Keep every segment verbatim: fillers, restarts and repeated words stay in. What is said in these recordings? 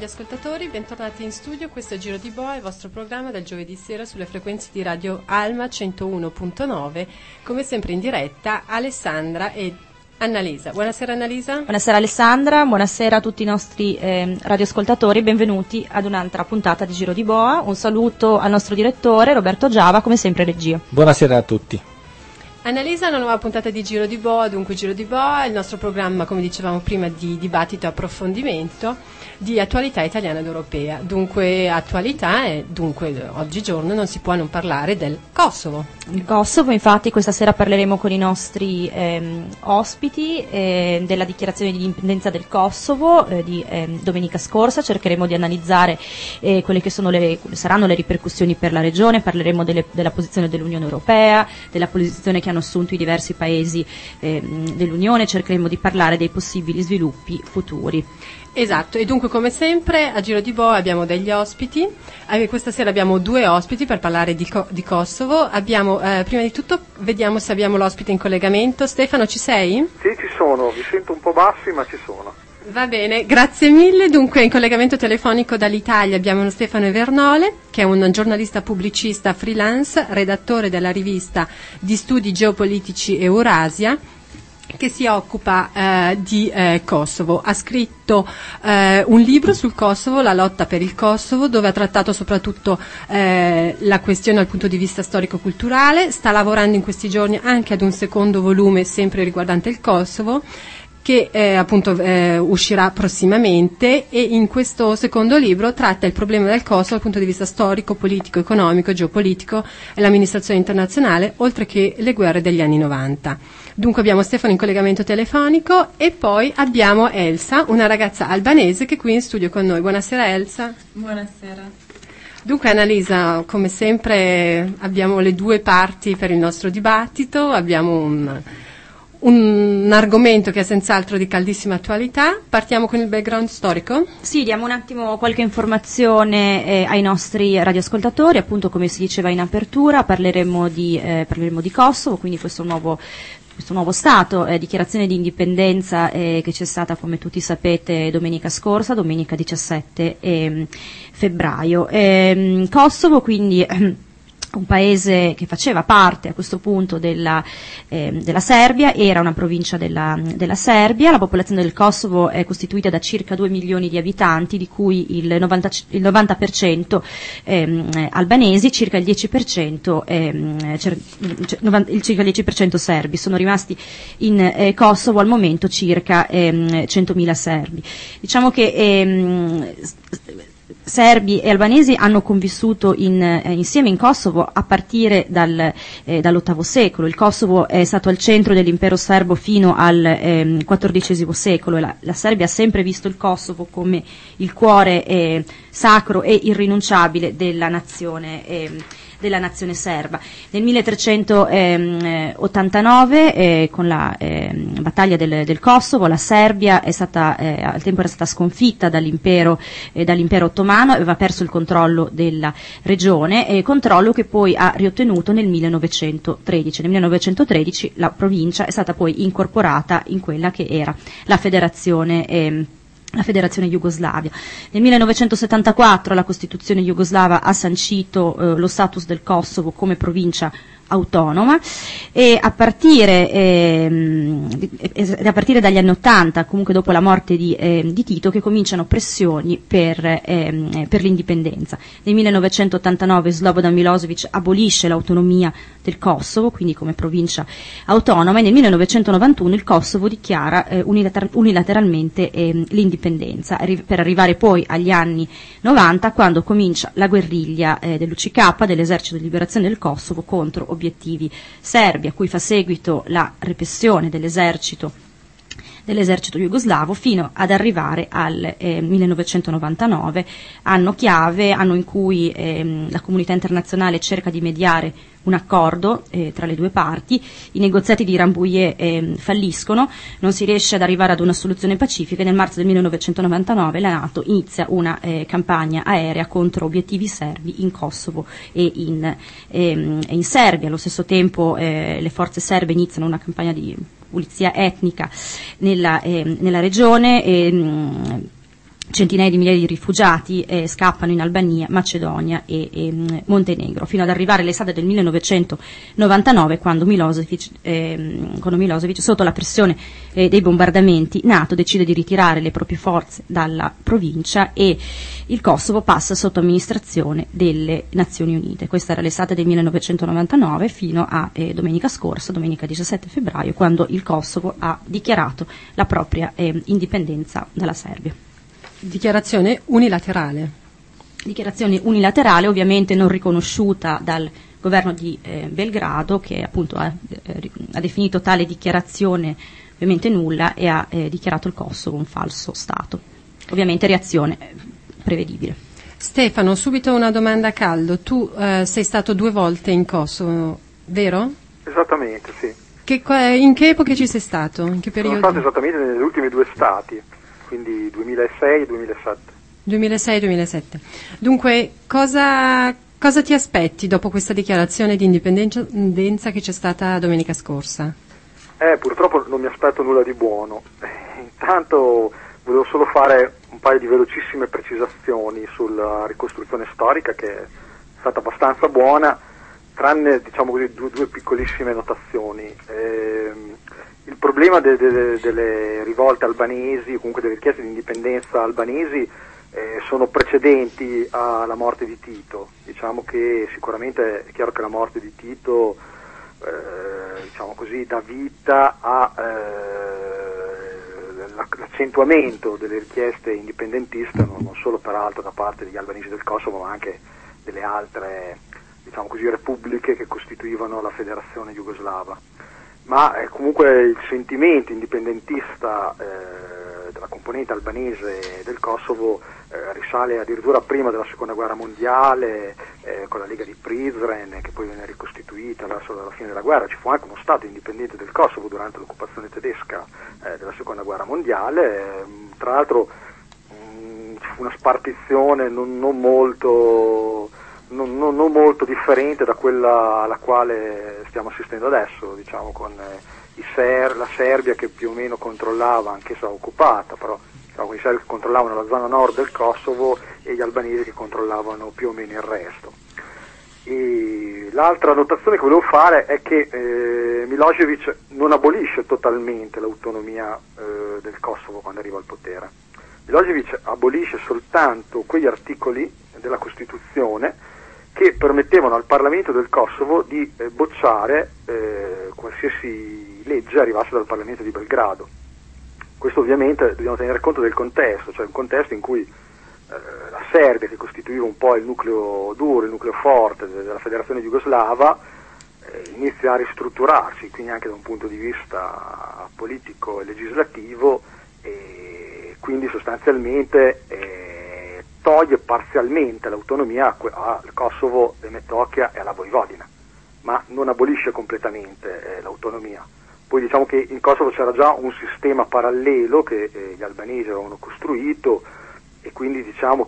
radioascoltatori, bentornati in studio. Questo è Giro di Boa, il vostro programma del giovedì sera sulle frequenze di Radio Alma centouno virgola nove, come sempre in diretta Alessandra e Annalisa. Buonasera Annalisa. Buonasera Alessandra, buonasera a tutti i nostri eh, radioascoltatori, benvenuti ad un'altra puntata di Giro di Boa. Un saluto al nostro direttore Roberto Giava, come sempre regia. Buonasera a tutti. Annalisa, una nuova puntata di Giro di Boa, dunque Giro di Boa è il nostro programma, come dicevamo prima, di dibattito e approfondimento di attualità italiana ed europea. Dunque attualità e dunque oggigiorno non si può non parlare del Kosovo. Il Kosovo, infatti questa sera parleremo con i nostri ehm, ospiti eh, della dichiarazione di indipendenza del Kosovo eh, di ehm, domenica scorsa. Cercheremo di analizzare eh, quelle che sono le, saranno le ripercussioni per la regione, parleremo delle, della posizione dell'Unione Europea, della posizione che hanno assunto i diversi paesi eh, dell'Unione, cercheremo di parlare dei possibili sviluppi futuri. Esatto, e dunque come sempre a Giro di Boa abbiamo degli ospiti. Eh, questa sera abbiamo due ospiti per parlare di, Co- di Kosovo. Abbiamo, eh, prima di tutto vediamo se abbiamo l'ospite in collegamento. Stefano, ci sei? Sì, ci sono, vi sento un po' bassi ma ci sono. Va bene, grazie mille. Dunque in collegamento telefonico dall'Italia abbiamo uno Stefano Evernole, che è un giornalista pubblicista freelance, redattore della rivista di studi geopolitici Eurasia, che si occupa eh, di eh, Kosovo. Ha scritto eh, un libro sul Kosovo, La lotta per il Kosovo, dove ha trattato soprattutto eh, la questione dal punto di vista storico-culturale. Sta lavorando in questi giorni anche ad un secondo volume sempre riguardante il Kosovo, che eh, appunto eh, uscirà prossimamente, e in questo secondo libro tratta il problema del Kosovo dal punto di vista storico, politico, economico, geopolitico e l'amministrazione internazionale, oltre che le guerre degli anni novanta. Dunque abbiamo Stefano in collegamento telefonico e poi abbiamo Elsa, una ragazza albanese che è qui in studio con noi. Buonasera Elsa. Buonasera. Dunque Annalisa, come sempre abbiamo le due parti per il nostro dibattito, abbiamo un... un argomento che è senz'altro di caldissima attualità. Partiamo con il background storico? Sì, diamo un attimo qualche informazione eh, ai nostri radioascoltatori. Appunto, come si diceva in apertura, parleremo di, eh, parleremo di Kosovo, quindi questo nuovo questo nuovo Stato, eh, dichiarazione di indipendenza eh, che c'è stata, come tutti sapete, domenica scorsa, domenica diciassette eh, febbraio. Eh, Kosovo, quindi eh, un paese che faceva parte a questo punto della, eh, della Serbia, era una provincia della, della Serbia. La popolazione del Kosovo è costituita da circa due milioni di abitanti, di cui il novanta, il novanta per cento ehm, albanesi, circa il dieci per cento ehm, cer, il circa il dieci per cento serbi. Sono rimasti in eh, Kosovo al momento circa ehm, centomila serbi. Diciamo che ehm, serbi e albanesi hanno convissuto in, eh, insieme in Kosovo a partire dal, eh, dall'ottavo secolo. Il Kosovo è stato al centro dell'impero serbo fino al ehm, quattordicesimo secolo, e la, la Serbia ha sempre visto il Kosovo come il cuore eh, sacro e irrinunciabile della nazione eh, della nazione serba. Nel milletrecentottantanove, eh, con la eh, battaglia del, del Kosovo, la Serbia è stata, eh, al tempo era stata sconfitta dall'impero, eh, dall'impero ottomano, aveva perso il controllo della regione, eh, controllo che poi ha riottenuto nel millenovecentotredici. Nel millenovecentotredici la provincia è stata poi incorporata in quella che era la federazione eh, la Federazione Jugoslavia. Nel millenovecentosettantaquattro la Costituzione jugoslava ha sancito eh, lo status del Kosovo come provincia autonoma, e a partire, ehm, a partire dagli anni Ottanta, comunque dopo la morte di, eh, di Tito, che cominciano pressioni per, ehm, per l'indipendenza. Nel millenovecentottantanove Slobodan Milosevic abolisce l'autonomia del Kosovo, quindi come provincia autonoma, e nel millenovecentonovantuno il Kosovo dichiara eh, unilater- unilateralmente eh, l'indipendenza, arri- per arrivare poi agli anni novanta, quando comincia la guerriglia eh, dell'U C K, dell'esercito di liberazione del Kosovo, contro obiettivi serbi, a cui fa seguito la repressione dell'esercito dell'esercito jugoslavo, fino ad arrivare al eh, millenovecentonovantanove, anno chiave, anno in cui ehm, la comunità internazionale cerca di mediare un accordo eh, tra le due parti. I negoziati di Rambouillet eh, falliscono, non si riesce ad arrivare ad una soluzione pacifica, e nel marzo del millenovecentonovantanove la NATO inizia una eh, campagna aerea contro obiettivi serbi in Kosovo e in, ehm, in Serbia. Allo stesso tempo eh, le forze serbe iniziano una campagna di pulizia etnica nella, eh, nella regione, e, mh, centinaia di migliaia di rifugiati eh, scappano in Albania, Macedonia e, e Montenegro, fino ad arrivare all'estate del millenovecentonovantanove, quando Milosevic, eh, quando Milosevic sotto la pressione eh, dei bombardamenti NATO decide di ritirare le proprie forze dalla provincia e il Kosovo passa sotto amministrazione delle Nazioni Unite. Questa era l'estate del millenovecentonovantanove fino a eh, domenica scorsa, domenica diciassette febbraio, quando il Kosovo ha dichiarato la propria eh, indipendenza dalla Serbia. Dichiarazione unilaterale. Dichiarazione unilaterale, ovviamente non riconosciuta dal governo di eh, Belgrado, che appunto ha, eh, ha definito tale dichiarazione ovviamente nulla e ha eh, dichiarato il Kosovo un falso Stato. Ovviamente reazione eh, prevedibile. Stefano, subito una domanda a caldo. Tu eh, sei stato due volte in Kosovo, vero? Esattamente, sì. Che, in che epoche ci sei stato? In che periodo? Sono stato esattamente negli ultimi due stati, quindi duemilasei e duemilasette. duemilasei e duemilasette. Dunque, cosa, cosa ti aspetti dopo questa dichiarazione di indipendenza che c'è stata domenica scorsa? Eh, purtroppo non mi aspetto nulla di buono. Intanto volevo solo fare un paio di velocissime precisazioni sulla ricostruzione storica, che è stata abbastanza buona, tranne, diciamo così, due, due piccolissime notazioni. Eh, il problema de, de, delle rivolte albanesi, comunque delle richieste di indipendenza albanesi, eh, sono precedenti alla morte di Tito. Diciamo che sicuramente è chiaro che la morte di Tito eh, diciamo così, dà vita a eh, l'accentuamento delle richieste indipendentiste, non, non solo peraltro da parte degli albanesi del Kosovo, ma anche delle altre, diciamo così, repubbliche che costituivano la federazione jugoslava. Ma eh, comunque il sentimento indipendentista eh, della componente albanese del Kosovo eh, risale addirittura prima della seconda guerra mondiale, eh, con la Lega di Prizren, che poi venne ricostituita verso la fine della guerra. Ci fu anche uno Stato indipendente del Kosovo durante l'occupazione tedesca eh, della seconda guerra mondiale. Eh, tra l'altro mh, ci fu una spartizione non, non molto... Non, non, non molto differente da quella alla quale stiamo assistendo adesso, diciamo, con eh, i Ser- la Serbia che più o meno controllava, anch'essa occupata, però diciamo, i serbi che controllavano la zona nord del Kosovo e gli albanesi che controllavano più o meno il resto. E l'altra notazione che volevo fare è che eh, Milosevic non abolisce totalmente l'autonomia eh, del Kosovo quando arriva al potere. Milosevic abolisce soltanto quegli articoli della Costituzione che permettevano al Parlamento del Kosovo di eh, bocciare eh, qualsiasi legge arrivasse dal Parlamento di Belgrado. Questo ovviamente dobbiamo tenere conto del contesto, cioè un contesto in cui eh, la Serbia, che costituiva un po' il nucleo duro, il nucleo forte della federazione jugoslava, eh, inizia a ristrutturarsi, quindi anche da un punto di vista politico e legislativo, e quindi sostanzialmente eh, toglie parzialmente l'autonomia al Kosovo, e Metochia e alla Vojvodina, ma non abolisce completamente eh, l'autonomia. Poi diciamo che in Kosovo c'era già un sistema parallelo che eh, gli albanesi avevano costruito, e quindi diciamo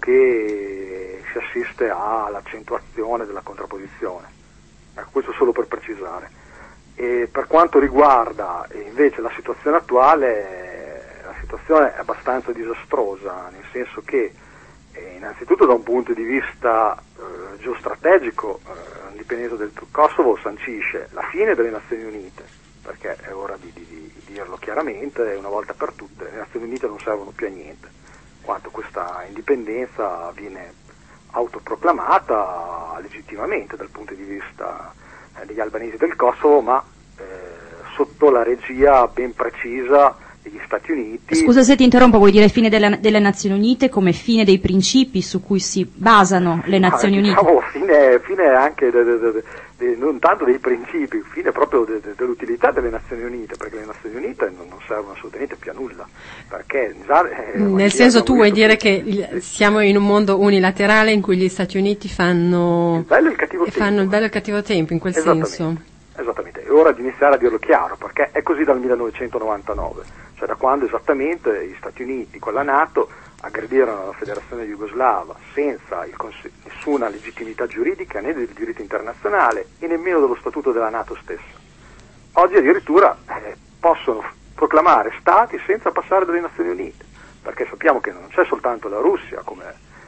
che si assiste all'accentuazione della contrapposizione. Ecco, questo solo per precisare. E per quanto riguarda eh, invece la situazione attuale, la situazione è abbastanza disastrosa, nel senso che E innanzitutto da un punto di vista eh, geostrategico eh, l'indipendenza del Kosovo sancisce la fine delle Nazioni Unite, perché è ora di, di, di dirlo chiaramente, una volta per tutte le Nazioni Unite non servono più a niente, quanto questa indipendenza viene autoproclamata legittimamente dal punto di vista eh, degli albanesi del Kosovo, ma eh, sotto la regia ben precisa degli Stati Uniti. Scusa se ti interrompo, vuoi dire fine delle, delle Nazioni Unite come fine dei principi su cui si basano le Nazioni ah, Unite? Diciamo fine, fine anche de, de, de, de, non tanto dei principi, fine proprio de, de, dell'utilità delle Nazioni Unite, perché le Nazioni Unite non, non servono assolutamente più a nulla. Perché, eh, Nel senso, tu vuoi dire che il, siamo in un mondo unilaterale in cui gli Stati Uniti fanno il bello e il cattivo tempo. Fanno il bello e il cattivo tempo, in quel senso. Esattamente, è ora di iniziare a dirlo chiaro, perché è così dal millenovecentonovantanove, cioè da quando esattamente gli Stati Uniti con la NATO aggredirono la federazione jugoslava senza il cons- nessuna legittimità giuridica né del diritto internazionale e nemmeno dello statuto della NATO stessa. Oggi addirittura eh, possono proclamare stati senza passare dalle Nazioni Unite, perché sappiamo che non c'è soltanto la Russia, come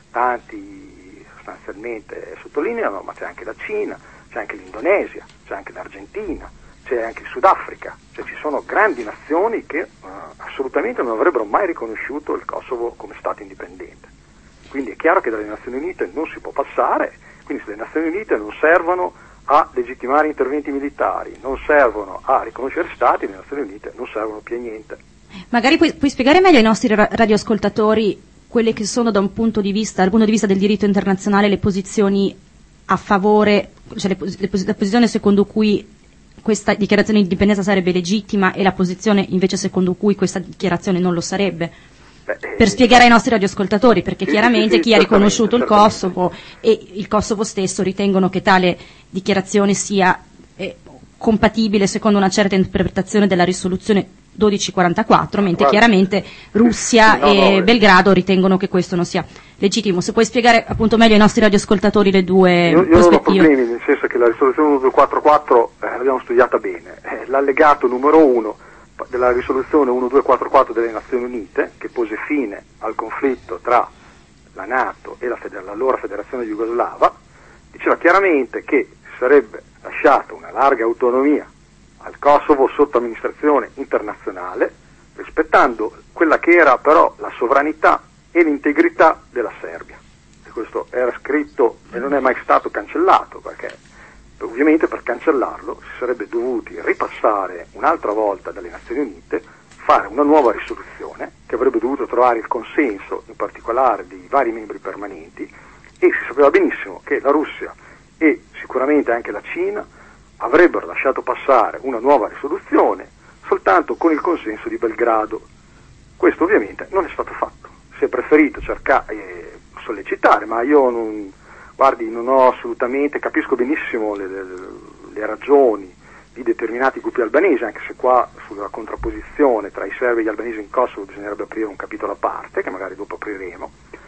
tanti sostanzialmente sottolineano, ma c'è anche la Cina, c'è anche l'Indonesia, c'è anche l'Argentina, c'è anche il Sudafrica, cioè ci sono grandi nazioni che uh, assolutamente non avrebbero mai riconosciuto il Kosovo come Stato indipendente. Quindi è chiaro che dalle Nazioni Unite non si può passare, quindi se le Nazioni Unite non servono a legittimare interventi militari, non servono a riconoscere Stati, le Nazioni Unite non servono più a niente. Magari puoi, puoi spiegare meglio ai nostri ra- radioascoltatori quelle che sono da un punto di vista, dal punto di vista del diritto internazionale, le posizioni a favore, cioè le, le, la posizione secondo cui questa dichiarazione di indipendenza sarebbe legittima e la posizione invece secondo cui questa dichiarazione non lo sarebbe? Beh, per eh, spiegare ai nostri radioascoltatori, perché sì, chiaramente sì, sì, chi ha riconosciuto il Kosovo e il Kosovo stesso ritengono che tale dichiarazione sia eh, compatibile secondo una certa interpretazione della risoluzione dodici quarantaquattro, mentre Guarda. chiaramente Russia no, e no, Belgrado ritengono che questo non sia legittimo. Se puoi spiegare appunto meglio ai nostri radioascoltatori le due io, io prospettive. Non ho problemi, nel senso che la risoluzione uno due quattro quattro eh, l'abbiamo studiata bene. Eh, l'allegato numero uno della risoluzione uno due quattro quattro delle Nazioni Unite, che pose fine al conflitto tra la NATO e la feder- l'allora Federazione Jugoslava, diceva chiaramente che si sarebbe lasciata una larga autonomia al Kosovo sotto amministrazione internazionale, rispettando quella che era però la sovranità e l'integrità della Serbia. E questo era scritto e non è mai stato cancellato, perché ovviamente per cancellarlo si sarebbe dovuti ripassare un'altra volta dalle Nazioni Unite, fare una nuova risoluzione che avrebbe dovuto trovare il consenso in particolare dei vari membri permanenti, e si sapeva benissimo che la Russia e sicuramente anche la Cina avrebbero lasciato passare una nuova risoluzione soltanto con il consenso di Belgrado. Questo ovviamente non è stato fatto, si è preferito cercare, eh, sollecitare, ma io non, guardi, non ho assolutamente, capisco benissimo le, le, le ragioni di determinati gruppi albanesi, anche se qua sulla contrapposizione tra i serbi e gli albanesi in Kosovo bisognerebbe aprire un capitolo a parte, che magari dopo apriremo.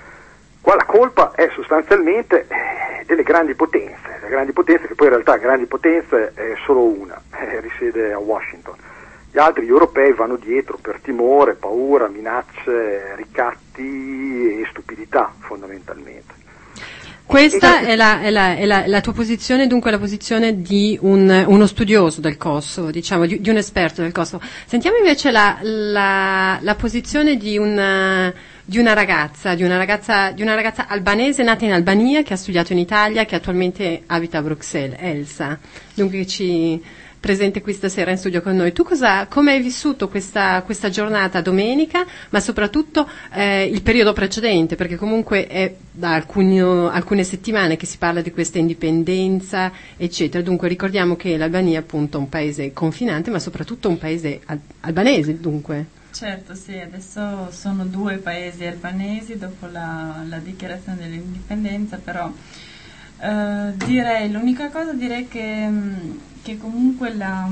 Qua la colpa è sostanzialmente delle grandi potenze, le grandi potenze che poi in realtà grandi potenze è solo una, eh, risiede a Washington. Gli altri, gli europei, vanno dietro per timore, paura, minacce, ricatti e stupidità fondamentalmente. Questa è la, è, la, è la, la tua posizione, dunque la posizione di un, uno studioso del Kosovo, diciamo, di, di un esperto del Kosovo. Sentiamo invece la, la, la posizione di una, di una ragazza, di una ragazza, di una ragazza albanese nata in Albania, che ha studiato in Italia, che attualmente abita a Bruxelles, Elsa. Dunque che ci presente qui stasera in studio con noi. Tu cosa, come hai vissuto questa, questa giornata domenica, ma soprattutto eh, il periodo precedente, perché comunque è da alcuni, alcune settimane che si parla di questa indipendenza, eccetera. Dunque ricordiamo che l'Albania è appunto un paese confinante, ma soprattutto un paese al- albanese, dunque. Certo, sì, adesso sono due paesi albanesi dopo la, la dichiarazione dell'indipendenza, però eh, direi, l'unica cosa direi che che comunque la,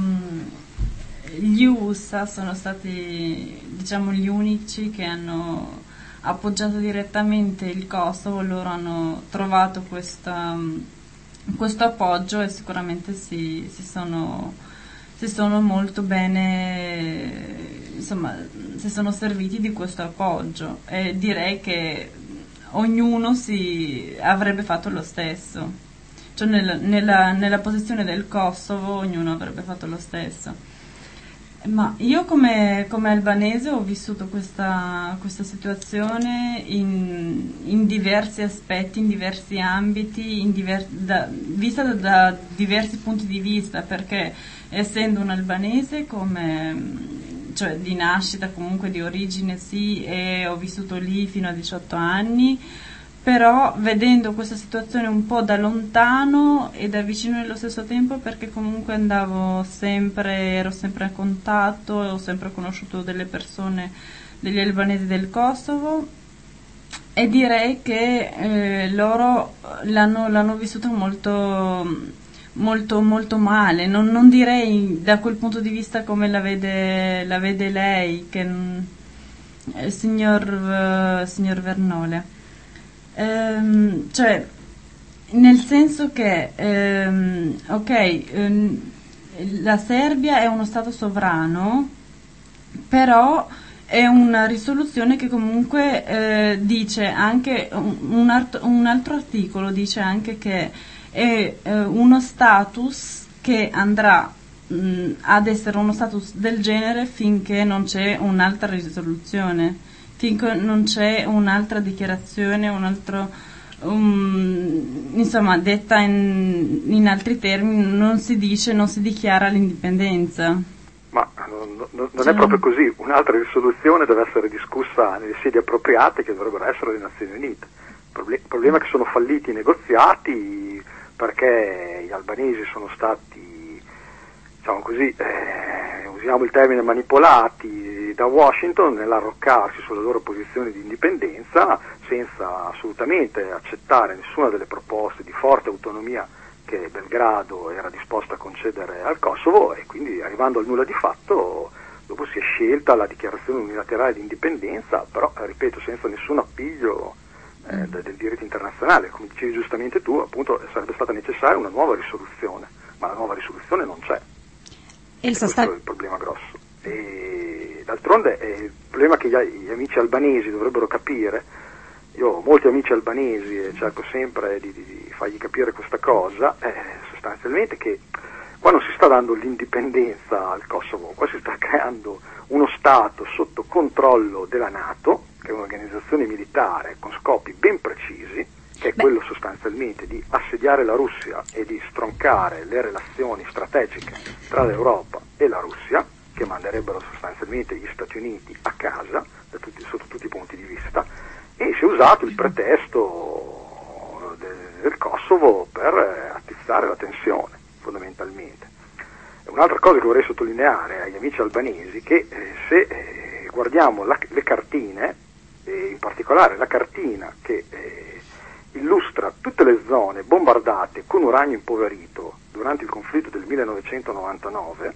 gli U S A sono stati, diciamo, gli unici che hanno appoggiato direttamente il Kosovo. Loro hanno trovato questa, questo appoggio e sicuramente si, si, sono, si sono molto bene, insomma, si sono serviti di questo appoggio, e direi che ognuno si avrebbe fatto lo stesso. Cioè nel, nella, nella posizione del Kosovo ognuno avrebbe fatto lo stesso. Ma io come, come albanese ho vissuto questa, questa situazione in, in diversi aspetti, in diversi ambiti, in diver, da, vista da, da diversi punti di vista, perché essendo un albanese come, cioè di nascita, comunque di origine sì, e ho vissuto lì fino a diciotto anni, però vedendo questa situazione un po' da lontano e da vicino nello stesso tempo, perché comunque andavo sempre, ero sempre a contatto, ho sempre conosciuto delle persone, degli albanesi del Kosovo, e direi che eh, loro l'hanno, l'hanno vissuto molto, molto, molto male. Non, non direi da quel punto di vista come la vede, la vede lei, che eh, signor, uh, signor Vernole. Ehm, cioè, nel senso che ehm, ok, ehm, la Serbia è uno stato sovrano, però è una risoluzione che comunque eh, dice anche, un, art- un altro articolo dice anche che è eh, uno status che andrà mh, ad essere uno status del genere finché non c'è un'altra risoluzione, finché non c'è un'altra dichiarazione, un altro, um, insomma, detta in, in altri termini, non si dice, non si dichiara l'indipendenza. Ma non, non, non è proprio così, un'altra risoluzione deve essere discussa nelle sedi appropriate, che dovrebbero essere le Nazioni Unite. Il problema è che sono falliti i negoziati perché gli albanesi sono stati, diciamo così, eh, usiamo il termine manipolati da Washington nell'arroccarsi sulle loro posizioni di indipendenza senza assolutamente accettare nessuna delle proposte di forte autonomia che Belgrado era disposto a concedere al Kosovo, e quindi arrivando al nulla di fatto dopo si è scelta la dichiarazione unilaterale di indipendenza, però ripeto senza nessun appiglio eh, del diritto internazionale. Come dicevi giustamente tu, appunto sarebbe stata necessaria una nuova risoluzione, ma la nuova risoluzione non c'è. E questo sta... è il problema grosso. E d'altronde è il problema che gli, gli amici albanesi dovrebbero capire. Io ho molti amici albanesi e cerco sempre di, di, di fargli capire questa cosa, eh, sostanzialmente che qua non si sta dando l'indipendenza al Kosovo, qua si sta creando uno Stato sotto controllo della NATO, che è un'organizzazione militare con scopi ben precisi, che è Beh. quello sostanzialmente di assediare la Russia e di stroncare le relazioni strategiche tra l'Europa e la Russia, che manderebbero sostanzialmente gli Stati Uniti a casa da tutti, sotto tutti i punti di vista. E si è usato il pretesto del Kosovo per attizzare la tensione, fondamentalmente. Un'altra cosa che vorrei sottolineare agli amici albanesi è che eh, se eh, guardiamo la, le cartine, e in particolare la cartina che eh, illustra tutte le zone bombardate con uranio impoverito durante il conflitto del millenovecentonovantanove,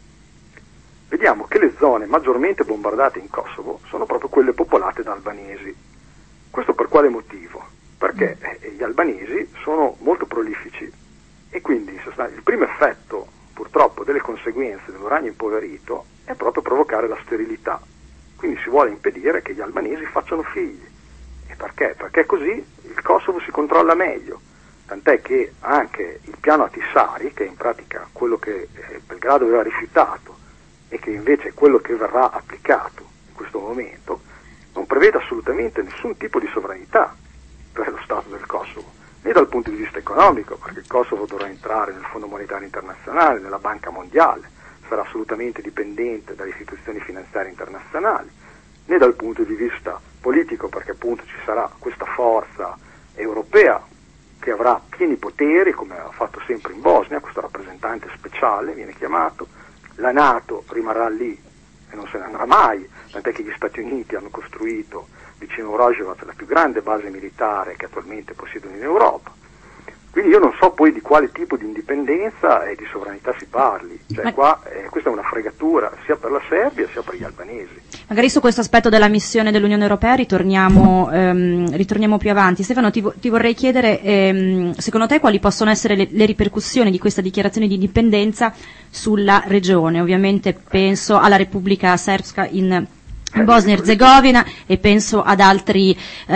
vediamo che le zone maggiormente bombardate in Kosovo sono proprio quelle popolate da albanesi. Questo per quale motivo? Perché eh, gli albanesi sono molto prolifici e quindi il primo effetto purtroppo delle conseguenze dell'uranio impoverito è proprio provocare la sterilità. Quindi si vuole impedire che gli albanesi facciano figli. E perché? Perché così il Kosovo si controlla meglio. Tant'è che anche il piano Ahtisaari, che è in pratica quello che eh, Belgrado aveva rifiutato e che invece è quello che verrà applicato in questo momento, non prevede assolutamente nessun tipo di sovranità per lo Stato del Kosovo, né dal punto di vista economico, perché il Kosovo dovrà entrare nel Fondo Monetario Internazionale, nella Banca Mondiale, sarà assolutamente dipendente dalle istituzioni finanziarie internazionali, né dal punto di vista politico, perché appunto ci sarà questa forza europea che avrà pieni poteri, come ha fatto sempre in Bosnia, questo rappresentante speciale viene chiamato, la NATO rimarrà lì e non se ne andrà mai, tant'è che gli Stati Uniti hanno costruito vicino a Roževac la più grande base militare che attualmente possiedono in Europa. Quindi io non so poi di quale tipo di indipendenza e di sovranità si parli, cioè Ma... qua eh, questa è una fregatura sia per la Serbia sia per gli albanesi. Magari su questo aspetto della missione dell'Unione Europea ritorniamo, ehm, ritorniamo più avanti. Stefano, ti, ti vorrei chiedere, ehm, secondo te quali possono essere le, le ripercussioni di questa dichiarazione di indipendenza sulla regione? Ovviamente penso alla Repubblica Srpska in in Bosnia e Herzegovina e penso ad altri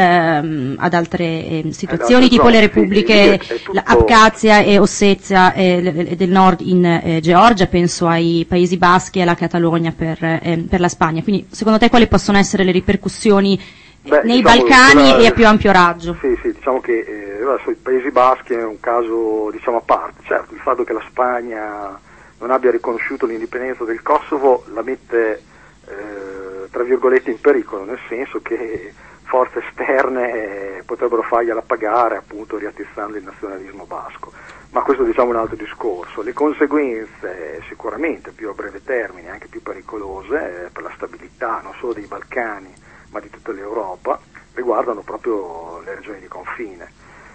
ehm, ad altre eh, situazioni tipo le repubbliche Abkhazia e Ossetia eh, del nord in eh, Georgia, penso ai Paesi Baschi e alla Catalogna per, eh, per la Spagna. Quindi secondo te quali possono essere le ripercussioni Beh, nei diciamo Balcani quella, e a più ampio raggio? Sì, sì, diciamo che eh, adesso i Paesi Baschi è un caso diciamo a parte. Certo, il fatto che la Spagna non abbia riconosciuto l'indipendenza del Kosovo la mette eh, tra virgolette in pericolo, nel senso che forze esterne potrebbero fargliela pagare appunto riattizzando il nazionalismo basco, ma questo diciamo è un altro discorso. Le conseguenze sicuramente più a breve termine, anche più pericolose per la stabilità non solo dei Balcani ma di tutta l'Europa, riguardano proprio le regioni di confine.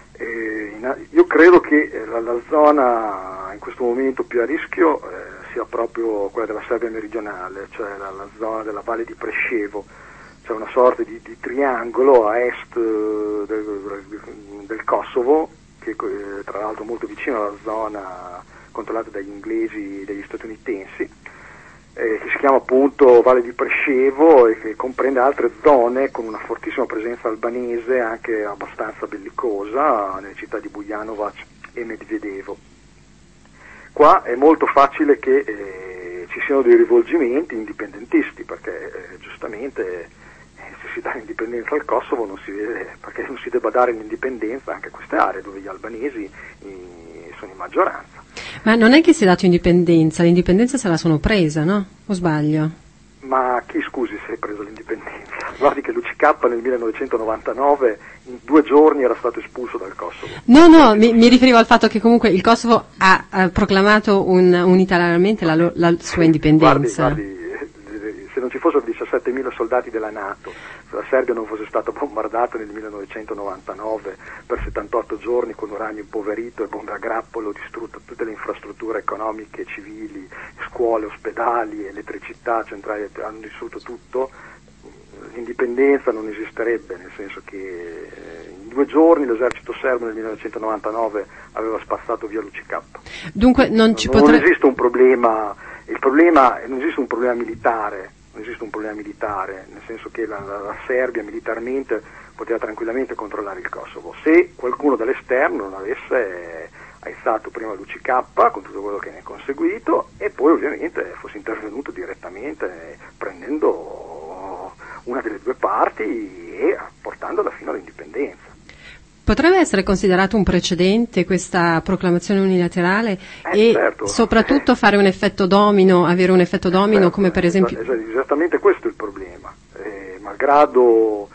E in, io credo che la, la zona in questo momento più a rischio eh, sia proprio quella della Serbia meridionale, cioè la, la zona della Valle di Prescevo, cioè una sorta di, di triangolo a est del, del Kosovo, che eh, tra l'altro molto vicino alla zona controllata dagli inglesi e dagli statunitensi, eh, che si chiama appunto Valle di Prescevo e che comprende altre zone con una fortissima presenza albanese, anche abbastanza bellicosa, nelle città di Bujanovac e Medvedevo. Qua è molto facile che eh, ci siano dei rivolgimenti indipendentisti, perché eh, giustamente eh, se si dà l'indipendenza al Kosovo non si vede perché non si debba dare l'indipendenza anche a queste aree dove gli albanesi eh, sono in maggioranza. Ma non è che si è dato indipendenza, l'indipendenza se la sono presa, no? O sbaglio? Ma chi, scusi, si è preso l'indipendenza? Guardi che l'U C K nel millenovecentonovantanove in due giorni era stato espulso dal Kosovo. No, no, mi, mi riferivo al fatto che comunque il Kosovo ha, ha proclamato un, unilateralmente la, la sua indipendenza. Guardi, guardi, se non ci fossero diciassettemila soldati della NATO, se la Serbia non fosse stata bombardata nel millenovecentonovantanove per settantotto giorni con uranio impoverito e bombe a grappolo, distrutto tutte le infrastrutture economiche, civili, scuole, ospedali, elettricità, centrali, hanno distrutto tutto, l'indipendenza non esisterebbe, nel senso che in due giorni l'esercito serbo nel millenovecentonovantanove aveva spazzato via l'U C K. Dunque non ci non, potre... non esiste un problema, il problema non esiste un problema militare, non esiste un problema militare, nel senso che la, la, la Serbia militarmente poteva tranquillamente controllare il Kosovo, se qualcuno dall'esterno non avesse aizzato prima l'U C K con tutto quello che ne è conseguito e poi ovviamente fosse intervenuto direttamente prendendo una delle due parti e portandola fino all'indipendenza. Potrebbe essere considerato un precedente questa proclamazione unilaterale eh, e certo. soprattutto fare un effetto domino, avere un effetto domino certo, come per esempio... Es- esattamente questo è il problema, eh, malgrado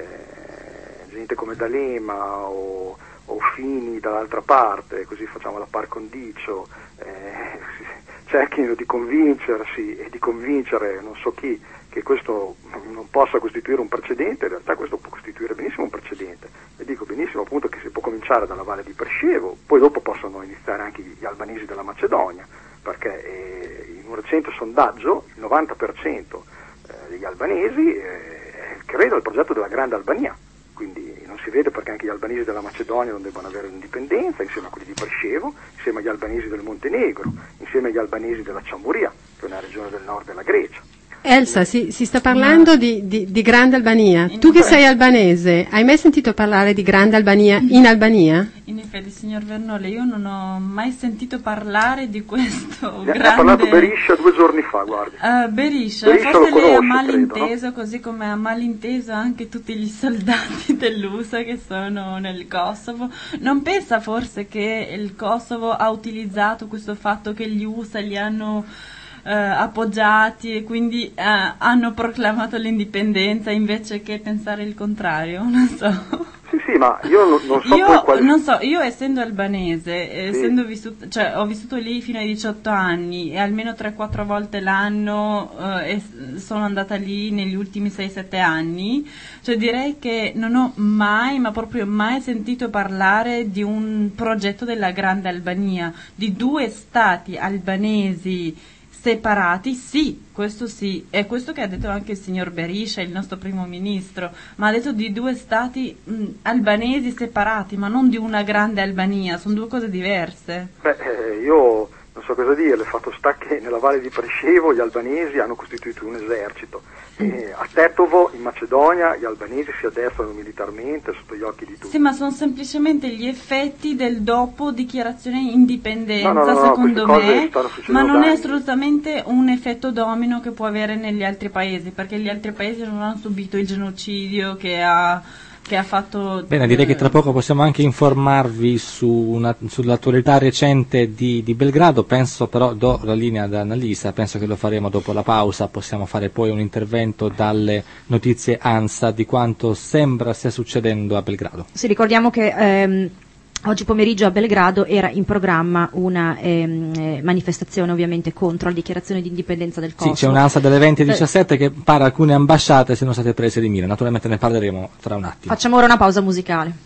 eh, gente come D'Alema o, o Fini dall'altra parte, così facciamo la par condicio, eh, cerchino di convincersi e di convincere non so chi che questo non possa costituire un precedente, in realtà questo può costituire benissimo un precedente. E dico benissimo appunto che si può cominciare dalla Valle di Prescevo, poi dopo possono iniziare anche gli albanesi della Macedonia, perché eh, in un recente sondaggio il novanta per cento eh, degli albanesi eh, crede al progetto della Grande Albania, quindi non si vede perché anche gli albanesi della Macedonia non debbano avere l'indipendenza, insieme a quelli di Prescevo, insieme agli albanesi del Montenegro, insieme agli albanesi della Ciamburia, che è una regione del nord della Grecia. Elsa, si, si sta parlando no. di, di, di Grande Albania. In tu che effetti. sei albanese, hai mai sentito parlare di Grande Albania in Albania? In effetti, signor Vernole, io non ho mai sentito parlare di questo ne grande... ha parlato Beriscia due giorni fa, guardi. Uh, Beriscia, Beriscia forse lo lei ha conosce, malinteso, credo, no? Così come ha malinteso anche tutti gli soldati dell'U S A che sono nel Kosovo. Non pensa forse che il Kosovo ha utilizzato questo fatto che gli U S A li hanno... Uh, appoggiati e quindi uh, hanno proclamato l'indipendenza invece che pensare il contrario, non so. Sì, sì, ma io non, non so io, poi quali... non so, io essendo albanese, sì. essendo vissuto, cioè ho vissuto lì fino ai diciotto anni e almeno tre quattro volte l'anno uh, e sono andata lì negli ultimi sei sette anni, cioè direi che non ho mai, ma proprio mai sentito parlare di un progetto della Grande Albania, di due stati albanesi separati, sì, questo sì, è questo che ha detto anche il signor Berisha, il nostro primo ministro, ma ha detto di due stati mh, albanesi separati, ma non di una grande Albania, sono due cose diverse. Beh, eh, io non so cosa dire, il fatto sta che nella Valle di Prescevo gli albanesi hanno costituito un esercito, e a Tetovo in Macedonia gli albanesi si addestrano militarmente sotto gli occhi di tutti. Sì, ma sono semplicemente gli effetti del dopo dichiarazione indipendenza, no, no, no, secondo no, me, ma non è anni. assolutamente un effetto domino che può avere negli altri paesi, perché gli altri paesi non hanno subito il genocidio che ha che ha fatto... Bene, direi che tra poco possiamo anche informarvi su una, sull'attualità recente di, di Belgrado, penso però do la linea ad Annalisa, penso che lo faremo dopo la pausa, possiamo fare poi un intervento dalle notizie ANSA di quanto sembra stia succedendo a Belgrado. Sì, ricordiamo che ehm, oggi pomeriggio a Belgrado era in programma una ehm, manifestazione ovviamente contro la dichiarazione di indipendenza del Kosovo. Sì, c'è un'alza dalle venti alle diciassette che pare alcune ambasciate siano state prese di mira, naturalmente ne parleremo tra un attimo. Facciamo ora una pausa musicale.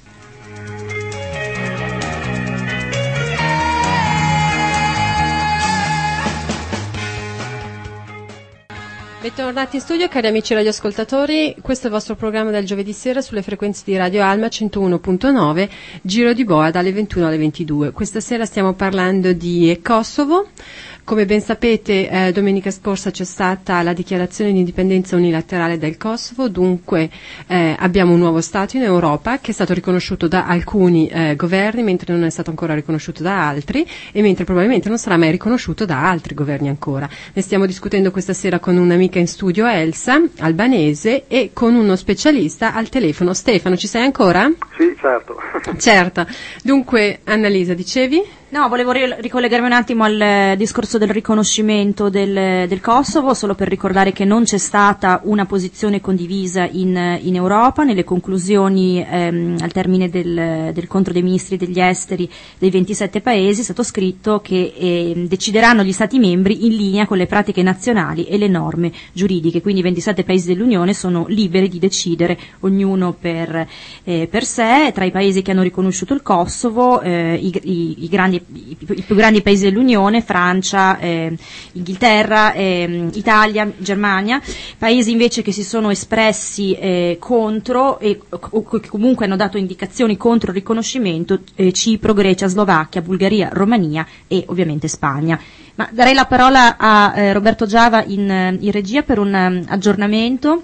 Bentornati in studio, cari amici radioascoltatori, questo è il vostro programma del giovedì sera sulle frequenze di Radio Alma centouno virgola nove, Giro di Boa dalle ventuno alle ventidue. Questa sera stiamo parlando di Kosovo Come ben sapete, eh, domenica scorsa c'è stata la dichiarazione di indipendenza unilaterale del Kosovo, dunque eh, abbiamo un nuovo Stato in Europa che è stato riconosciuto da alcuni eh, governi, mentre non è stato ancora riconosciuto da altri e mentre probabilmente non sarà mai riconosciuto da altri governi ancora. Ne stiamo discutendo questa sera con un'amica in studio, Elsa, albanese, e con uno specialista al telefono. Stefano, ci sei ancora? Sì, certo. Certo. Dunque, Annalisa, dicevi? No, volevo ri- ricollegarmi un attimo al eh, discorso del riconoscimento del, del Kosovo, solo per ricordare che non c'è stata una posizione condivisa in, in Europa. Nelle conclusioni ehm, al termine del, del Consiglio dei Ministri degli Esteri dei ventisette Paesi è stato scritto che eh, decideranno gli Stati membri in linea con le pratiche nazionali e le norme giuridiche, quindi i ventisette Paesi dell'Unione sono liberi di decidere, ognuno per, eh, per sé. Tra i Paesi che hanno riconosciuto il Kosovo, eh, i, i, i grandi I, i più grandi paesi dell'Unione, Francia, eh, Inghilterra, eh, Italia, Germania, paesi invece che si sono espressi eh, contro e o, che comunque hanno dato indicazioni contro il riconoscimento, eh, Cipro, Grecia, Slovacchia, Bulgaria, Romania e ovviamente Spagna. Ma darei la parola a eh, Roberto Giava in, in regia per un um, aggiornamento.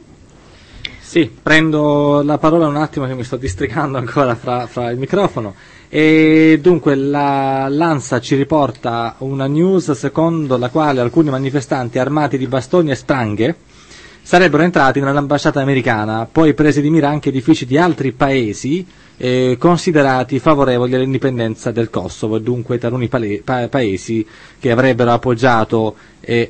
Sì, prendo la parola un attimo che mi sto districando ancora fra, fra il microfono. E dunque la, l'ANSA ci riporta una news secondo la quale alcuni manifestanti armati di bastoni e spranghe sarebbero entrati nell'ambasciata americana, poi presi di mira anche edifici di altri paesi eh, considerati favorevoli all'indipendenza del Kosovo, e dunque taluni pale- pa- paesi che avrebbero appoggiato eh,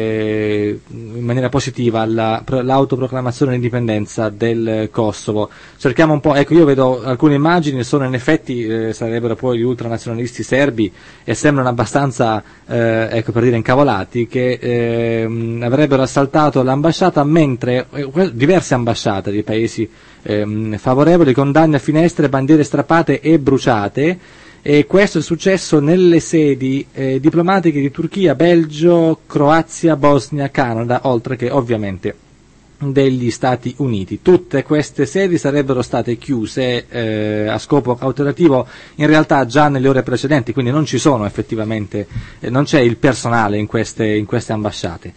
eh, in maniera positiva la, l'autoproclamazione dell'indipendenza del Kosovo. Cerchiamo un po', ecco, io vedo alcune immagini, sono in effetti eh, sarebbero poi gli ultranazionalisti serbi e sembrano abbastanza eh, ecco, per dire incavolati, che eh, avrebbero assaltato l'ambasciata, mentre eh, diverse ambasciate di paesi eh, favorevoli con danni a finestre, bandiere strappate e bruciate. E questo è successo nelle sedi eh, diplomatiche di Turchia, Belgio, Croazia, Bosnia, Canada, oltre che ovviamente degli Stati Uniti. Tutte queste sedi sarebbero state chiuse eh, a scopo cautelativo in realtà già nelle ore precedenti, quindi non ci sono effettivamente, eh, non c'è il personale in queste, in queste ambasciate.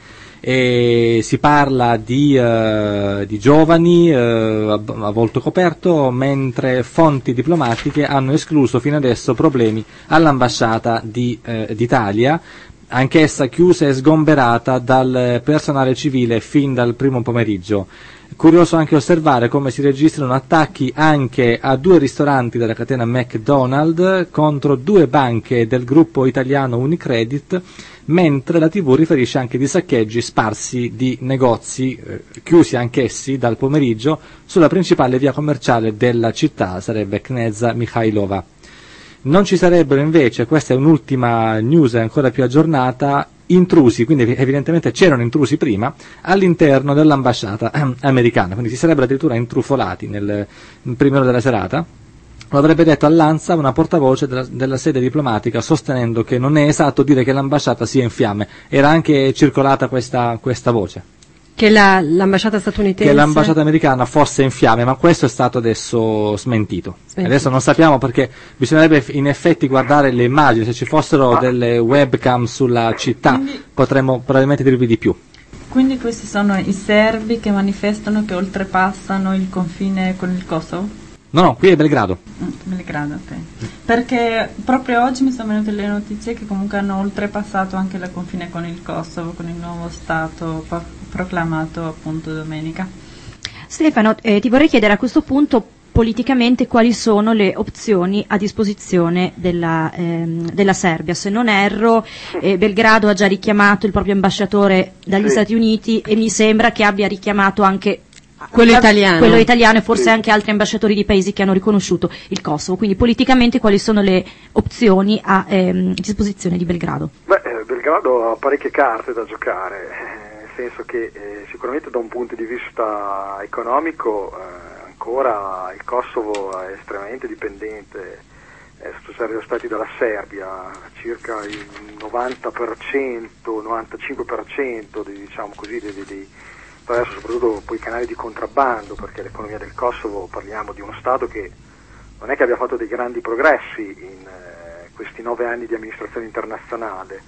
E si parla di, uh, di giovani uh, a, a volto coperto, mentre fonti diplomatiche hanno escluso fino adesso problemi all'ambasciata di, uh, d'Italia, anch'essa chiusa e sgomberata dal personale civile fin dal primo pomeriggio. Curioso anche osservare come si registrano attacchi anche a due ristoranti della catena McDonald's contro due banche del gruppo italiano Unicredit, mentre la tivù riferisce anche di saccheggi sparsi di negozi eh, chiusi anch'essi dal pomeriggio sulla principale via commerciale della città, sarebbe Kneza Mikhailova. Non ci sarebbero invece, questa è un'ultima news ancora più aggiornata, intrusi, quindi evidentemente c'erano intrusi prima, all'interno dell'ambasciata americana, quindi si sarebbero addirittura intrufolati nel, nel primo ora della serata. Lo avrebbe detto all'ANSA una portavoce della, della sede diplomatica, sostenendo che non è esatto dire che l'ambasciata sia in fiamme. Era anche circolata questa, questa voce. Che la, l'ambasciata statunitense... Che l'ambasciata americana fosse in fiamme, ma questo è stato adesso smentito. smentito. Adesso non sappiamo, perché bisognerebbe in effetti guardare le immagini, se ci fossero delle webcam sulla città quindi, potremmo probabilmente dirvi di più. Quindi questi sono i serbi che manifestano, che oltrepassano il confine con il Kosovo? No, no, qui è Belgrado. Mm, Belgrado, ok. Perché proprio oggi mi sono venute le notizie che comunque hanno oltrepassato anche la confine con il Kosovo, con il nuovo Stato po- proclamato appunto domenica. Stefano, eh, ti vorrei chiedere a questo punto politicamente quali sono le opzioni a disposizione della, ehm, della Serbia. Se non erro, eh, Belgrado ha già richiamato il proprio ambasciatore dagli sì. Stati Uniti e mi sembra che abbia richiamato anche quello italiano. quello italiano e forse sì. anche altri ambasciatori di paesi che hanno riconosciuto il Kosovo. Quindi politicamente quali sono le opzioni a ehm, disposizione di Belgrado? Beh, eh, Belgrado ha parecchie carte da giocare, eh, nel senso che eh, sicuramente da un punto di vista economico eh, ancora il Kosovo è estremamente dipendente eh, sotto certi aspetti dalla Serbia, circa il novanta per cento, novantacinque per cento di, diciamo così, di, di, di adesso soprattutto poi i canali di contrabbando, perché l'economia del Kosovo, parliamo di uno Stato che non è che abbia fatto dei grandi progressi in eh, questi nove anni di amministrazione internazionale,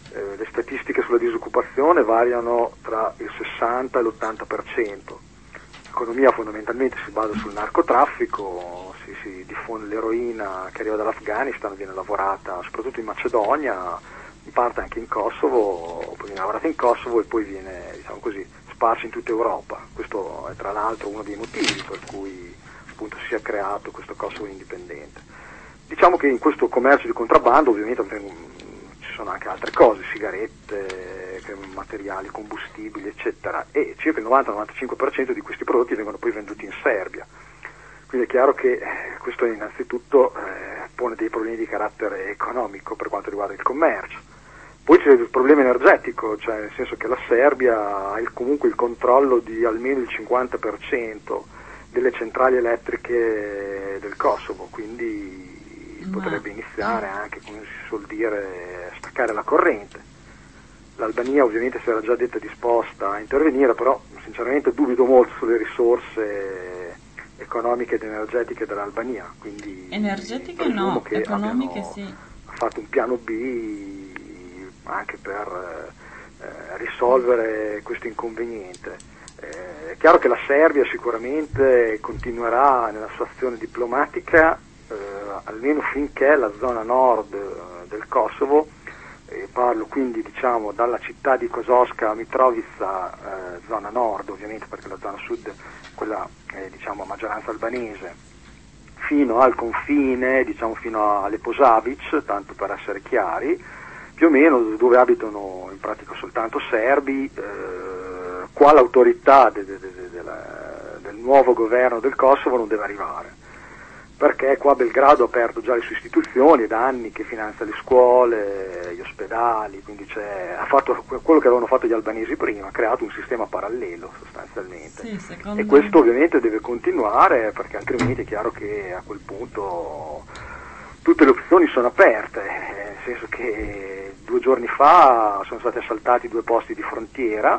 Eh, le statistiche sulla disoccupazione variano tra il sessanta e l'ottanta per cento. L'economia fondamentalmente si basa sul narcotraffico, si, si diffonde l'eroina che arriva dall'Afghanistan, viene lavorata soprattutto in Macedonia, in parte anche in Kosovo, poi viene lavorata in Kosovo e poi viene, diciamo così, sparsa in tutta Europa. Questo è tra l'altro uno dei motivi per cui appunto si è creato questo Kosovo indipendente. Diciamo che in questo commercio di contrabbando ovviamente ci sono anche altre cose, sigarette, materiali, combustibili, eccetera, e circa il novanta novantacinque per cento di questi prodotti vengono poi venduti in Serbia. Quindi è chiaro che questo innanzitutto eh, pone dei problemi di carattere economico per quanto riguarda il commercio. Poi c'è il problema energetico, cioè nel senso che la Serbia ha il, comunque il controllo di almeno il cinquanta per cento delle centrali elettriche del Kosovo, quindi Ma... potrebbe iniziare anche, come si suol dire, a staccare la corrente. L'Albania ovviamente si era già detta disposta a intervenire, però sinceramente dubito molto sulle risorse economiche ed energetiche dell'Albania. Quindi energetiche no, che economiche sì. Ha fatto un piano B anche per eh, risolvere questo inconveniente. Eh, è chiaro che la Serbia sicuramente continuerà nella sua azione diplomatica, eh, almeno finché la zona nord eh, del Kosovo, e parlo quindi diciamo dalla città di Kozoska a Mitrovica, eh, zona nord ovviamente perché la zona sud quella è diciamo a maggioranza albanese, fino al confine, diciamo fino a Leposavic, tanto per essere chiari, più o meno dove abitano in pratica soltanto serbi, eh, qua l'autorità de, de, de, de, de la, del nuovo governo del Kosovo non deve arrivare, perché qua Belgrado ha aperto già le sue istituzioni, è da anni che finanzia le scuole, gli ospedali, quindi c'è, ha fatto quello che avevano fatto gli albanesi prima, ha creato un sistema parallelo sostanzialmente. Sì, e questo ovviamente deve continuare, perché altrimenti è chiaro che a quel punto tutte le opzioni sono aperte, nel senso che due giorni fa sono stati assaltati due posti di frontiera,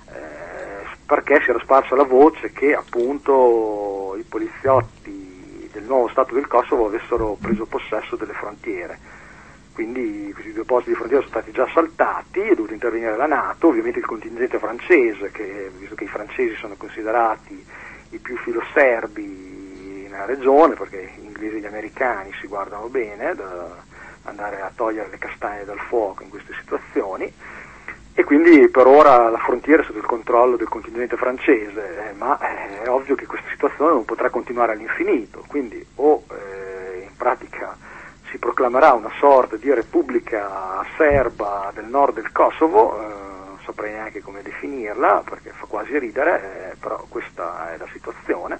eh, perché si era sparsa la voce che appunto i poliziotti del nuovo Stato del Kosovo avessero preso possesso delle frontiere. Quindi questi due posti di frontiera sono stati già assaltati, è dovuta intervenire la NATO, ovviamente il contingente francese, che, visto che i francesi sono considerati i più filoserbi nella regione, perché gli inglesi e gli americani si guardano bene da andare a togliere le castagne dal fuoco in queste situazioni, e quindi per ora la frontiera è sotto il controllo del contingente francese, eh, ma è ovvio che questa situazione non potrà continuare all'infinito, quindi o eh, in pratica si proclamerà una sorta di repubblica serba del nord del Kosovo, eh, non saprei neanche come definirla perché fa quasi ridere, eh, però questa è la situazione.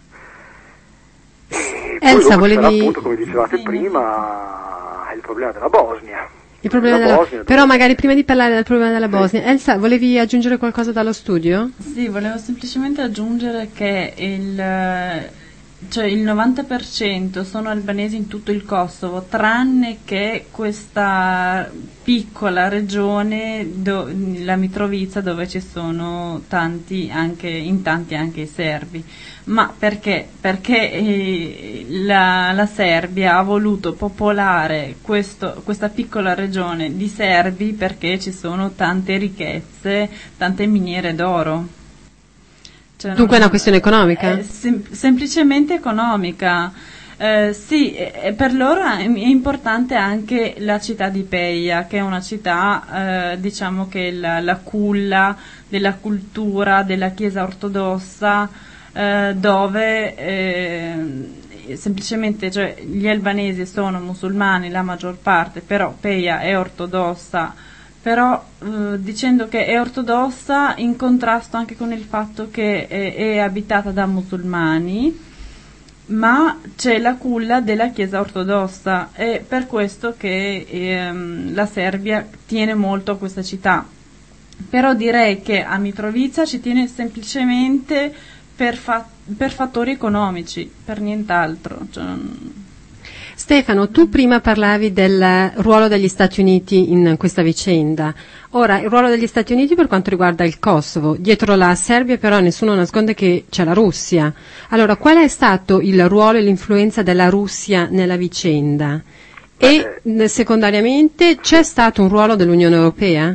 E Elsa, poi volevi... sarà appunto, come dicevate prima, il problema della Bosnia. Il problema della... Bosnia, però dove... magari prima di parlare del problema della sì. Bosnia, Elsa, volevi aggiungere qualcosa dallo studio? Sì, volevo semplicemente aggiungere che il, cioè il novanta per cento sono albanesi in tutto il Kosovo, tranne che questa piccola regione, do, la Mitrovica, dove ci sono tanti anche, in tanti anche i serbi. Ma perché? Perché eh, la, la Serbia ha voluto popolare questo, questa piccola regione di serbi perché ci sono tante ricchezze, tante miniere d'oro. Cioè, Dunque è una questione economica? È sem- semplicemente economica. Eh, sì, e per loro è importante anche la città di Peja, che è una città, eh, diciamo che la, la culla della cultura della Chiesa ortodossa, eh, dove eh, semplicemente, cioè, gli albanesi sono musulmani la maggior parte, però Peja è ortodossa, però eh, dicendo che è ortodossa in contrasto anche con il fatto che è, è abitata da musulmani, ma c'è la culla della Chiesa ortodossa, è per questo che ehm, la Serbia tiene molto a questa città. Però direi che a Mitrovica ci tiene semplicemente per, fa- per fattori economici, per nient'altro. Cioè, Stefano, tu prima parlavi del ruolo degli Stati Uniti in questa vicenda. Ora, il ruolo degli Stati Uniti per quanto riguarda il Kosovo. Dietro la Serbia però nessuno nasconde che c'è la Russia. Allora, qual è stato il ruolo e l'influenza della Russia nella vicenda? E eh, secondariamente c'è stato un ruolo dell'Unione Europea?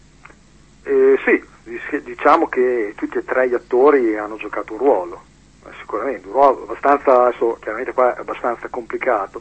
Eh, sì, diciamo che tutti e tre gli attori hanno giocato un ruolo, sicuramente, un ruolo abbastanza, adesso chiaramente qua è abbastanza complicato.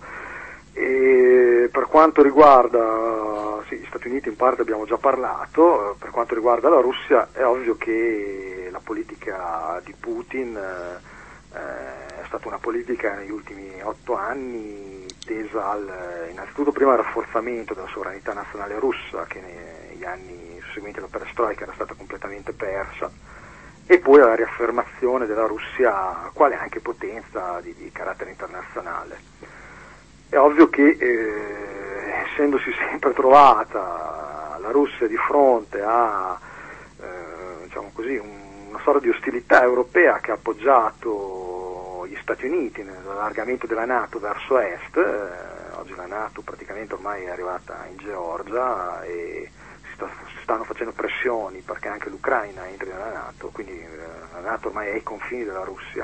E per quanto riguarda sì, gli Stati Uniti in parte abbiamo già parlato, per quanto riguarda la Russia è ovvio che la politica di Putin eh, è stata una politica negli ultimi otto anni tesa al, innanzitutto prima al rafforzamento della sovranità nazionale russa, che negli anni seguenti alla perestroica era stata completamente persa, e poi alla riaffermazione della Russia quale anche potenza di, di carattere internazionale. È ovvio che eh, essendosi sempre trovata la Russia di fronte a eh, diciamo così, un, una sorta di ostilità europea che ha appoggiato gli Stati Uniti nell'allargamento della NATO verso est, eh, oggi la NATO praticamente ormai è arrivata in Georgia e si, sta, si stanno facendo pressioni perché anche l'Ucraina entri nella NATO, quindi eh, la NATO ormai è ai confini della Russia.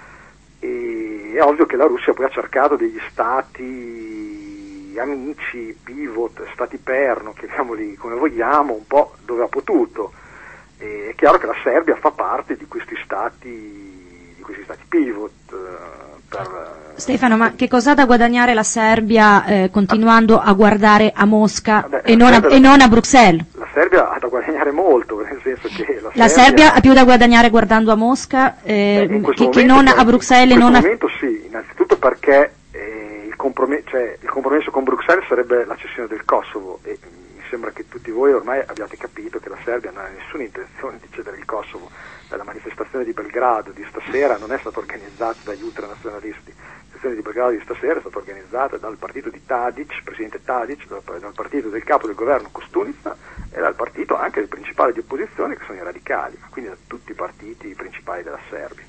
E è ovvio che la Russia poi ha cercato degli stati amici, pivot, stati perno, chiamiamoli come vogliamo, un po' dove ha potuto. E è chiaro che la Serbia fa parte di questi stati, di questi stati pivot. Per, Stefano, ma che cosa ha da guadagnare la Serbia eh, continuando a guardare a Mosca vabbè, e, non a, Serbia, e non a Bruxelles? La Serbia ha da guadagnare molto, nel senso che la, la Serbia, Serbia ha più da guadagnare guardando a Mosca eh, eh, che, che non a Bruxelles. In questo non a... momento sì, innanzitutto perché eh, il, comprom- cioè, il compromesso con Bruxelles sarebbe la cessione del Kosovo e mi sembra che tutti voi ormai abbiate capito che la Serbia non ha nessuna intenzione di cedere il Kosovo. La manifestazione di Belgrado di stasera non è stata organizzata dagli ultranazionalisti. La manifestazione di Belgrado di stasera è stata organizzata dal partito di Tadic, presidente Tadic, dal, dal partito del capo del governo Kostunica e dal partito anche del principale di opposizione che sono i radicali, quindi da tutti i partiti principali della Serbia.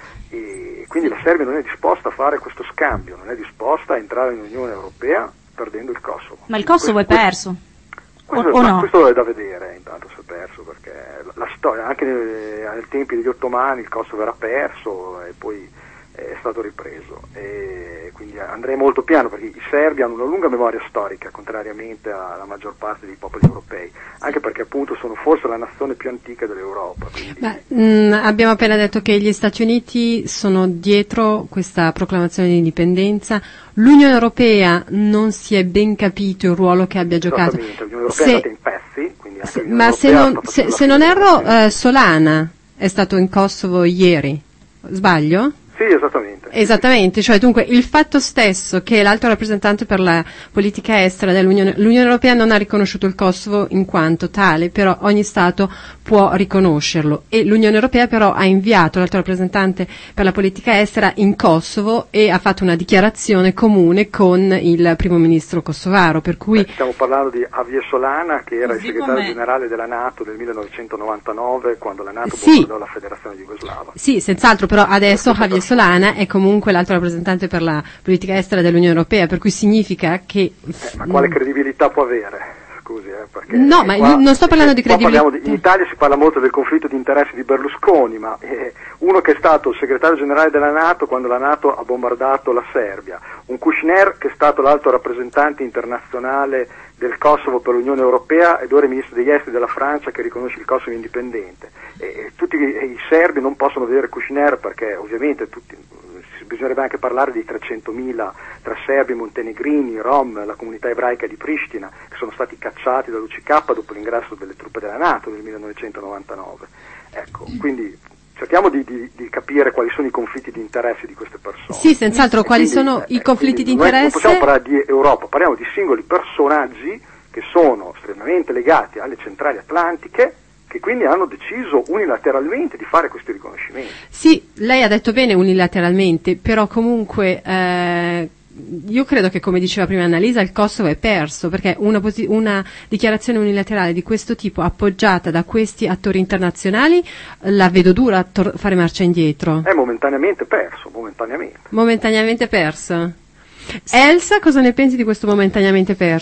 E quindi la Serbia non è disposta a fare questo scambio, non è disposta a entrare nell'Unione Europea perdendo il Kosovo. Ma il Kosovo questo, è perso? Questo, o, o no? Questo è da vedere intanto se è perso, perché la, la storia, anche nei, ai tempi degli ottomani il Kosovo era perso e poi è stato ripreso, e quindi andrei molto piano perché i serbi hanno una lunga memoria storica contrariamente alla maggior parte dei popoli europei, anche perché appunto sono forse la nazione più antica dell'Europa. Quindi... Beh, mh, abbiamo appena detto che gli Stati Uniti sono dietro questa proclamazione di indipendenza, l'Unione Europea non si è ben capito il ruolo che abbia giocato. Esattamente, l'Unione Europea se, è andata in pezzi, quindi anche se, ma se non, se, se non erro eh, Solana è stato in Kosovo ieri, sbaglio? Sì, esattamente. Esattamente, cioè dunque il fatto stesso che l'alto rappresentante per la politica estera dell'Unione l'Unione Europea non ha riconosciuto il Kosovo in quanto tale, però ogni Stato può riconoscerlo e l'Unione Europea però ha inviato l'alto rappresentante per la politica estera in Kosovo e ha fatto una dichiarazione comune con il primo ministro kosovaro, per cui... Beh, stiamo parlando di Javier Solana che era Così il segretario com'è. generale della NATO nel millenovecentonovantanove quando la NATO Sì. bombardò la federazione jugoslava. Sì, senz'altro, però adesso Javier Solana è comunque l'alto rappresentante per la politica estera dell'Unione Europea, per cui significa che... Eh, ma quale credibilità può avere? Scusi, eh, perché No, ma qua, non sto parlando eh, di qua credibilità. parliamo di- in Italia si parla molto del conflitto di interessi di Berlusconi, ma eh, uno che è stato il segretario generale della NATO quando la NATO ha bombardato la Serbia, un Kouchner che è stato l'alto rappresentante internazionale del Kosovo per l'Unione Europea ed ora è ministro degli esteri della Francia che riconosce il Kosovo indipendente. E, e tutti i, i serbi non possono vedere Kouchner perché ovviamente tutti, bisognerebbe anche parlare di trecentomila tra serbi, montenegrini, rom, la comunità ebraica di Pristina che sono stati cacciati dall'U C K dopo l'ingresso delle truppe della NATO nel millenovecentonovantanove. Ecco, quindi cerchiamo di, di, di capire quali sono i conflitti di interesse di queste persone. Sì, senz'altro, E quali quindi, sono eh, i conflitti quindi di noi Non interesse? possiamo parlare di Europa, parliamo di singoli personaggi che sono estremamente legati alle centrali atlantiche, che quindi hanno deciso unilateralmente di fare questi riconoscimenti. Sì, lei ha detto bene unilateralmente, però comunque eh, io credo che, come diceva prima Annalisa, il Kosovo è perso, perché una, posi- una dichiarazione unilaterale di questo tipo appoggiata da questi attori internazionali la vedo dura tor- fare marcia indietro. È momentaneamente perso, momentaneamente. Momentaneamente perso. Elsa, cosa ne pensi di questo momentaneamente perso?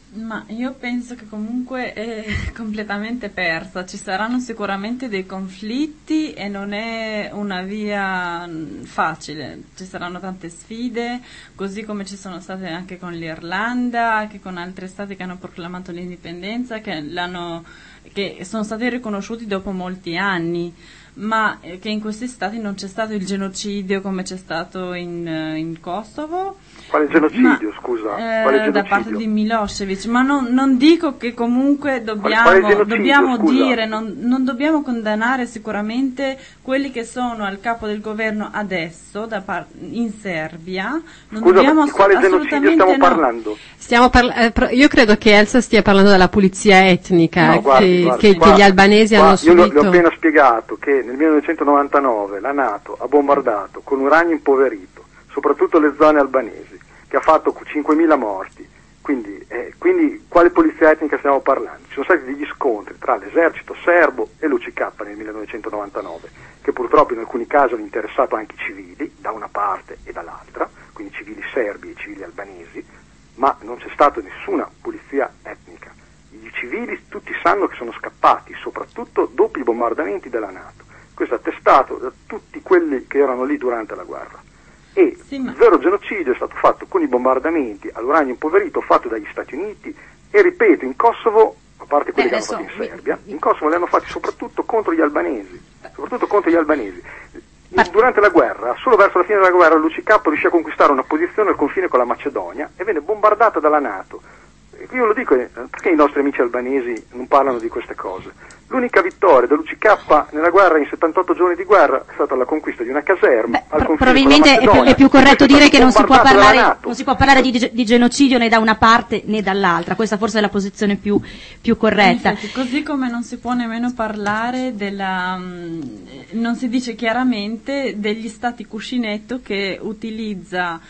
Ma io penso che comunque è completamente persa, ci saranno sicuramente dei conflitti e non è una via facile, ci saranno tante sfide, così come ci sono state anche con l'Irlanda, anche con altri stati che hanno proclamato l'indipendenza, che, l'hanno, che sono stati riconosciuti dopo molti anni, ma che in questi stati non c'è stato il genocidio come c'è stato in, in Kosovo. Quale genocidio, ma, scusa? Eh, Quale genocidio? Da parte di Milosevic, ma non, non dico che comunque dobbiamo, quale, quale dobbiamo scusa? dire, non, non dobbiamo condannare sicuramente quelli che sono al capo del governo adesso da par- in Serbia. Non Scusa, dobbiamo di quale genocidio stiamo no. parlando? Stiamo parla- eh, pro- io credo che Elsa stia parlando della pulizia etnica No, guardi, che, guardi, che, guardi, che gli albanesi guardi, hanno subito. Io le ho appena spiegato che nel millenovecentonovantanove la NATO ha bombardato con uranio impoverito soprattutto le zone albanesi, che ha fatto cinquemila morti. Quindi, eh, quindi quale polizia etnica stiamo parlando? Ci sono stati degli scontri tra l'esercito serbo e l'U C K nel millenovecentonovantanove, che purtroppo in alcuni casi hanno interessato anche i civili, da una parte e dall'altra, quindi civili serbi e civili albanesi, ma non c'è stata nessuna polizia etnica. I civili tutti sanno che sono scappati, soprattutto dopo i bombardamenti della NATO. Questo è attestato da tutti quelli che erano lì durante la guerra. E sì, ma... il vero genocidio è stato fatto con i bombardamenti all'uranio impoverito fatto dagli Stati Uniti e, ripeto, in Kosovo, a parte quelli Beh, che hanno adesso... fatto in Serbia, in Kosovo li hanno fatti soprattutto contro gli albanesi, soprattutto contro gli albanesi. Durante la guerra, solo verso la fine della guerra, l'U C K riuscì a conquistare una posizione al confine con la Macedonia e venne bombardata dalla NATO. Io lo dico, perché i nostri amici albanesi non parlano di queste cose? L'unica vittoria dell'U C K nella guerra, in settantotto giorni di guerra, è stata la conquista di una caserma. Beh, al pro- confine probabilmente con la è più, è più corretto dire che non si può parlare, non si può parlare di, di genocidio né da una parte né dall'altra. Questa forse è la posizione più, più corretta. Infatti, così come non si può nemmeno parlare della, mh, non si dice chiaramente degli stati cuscinetto che utilizza,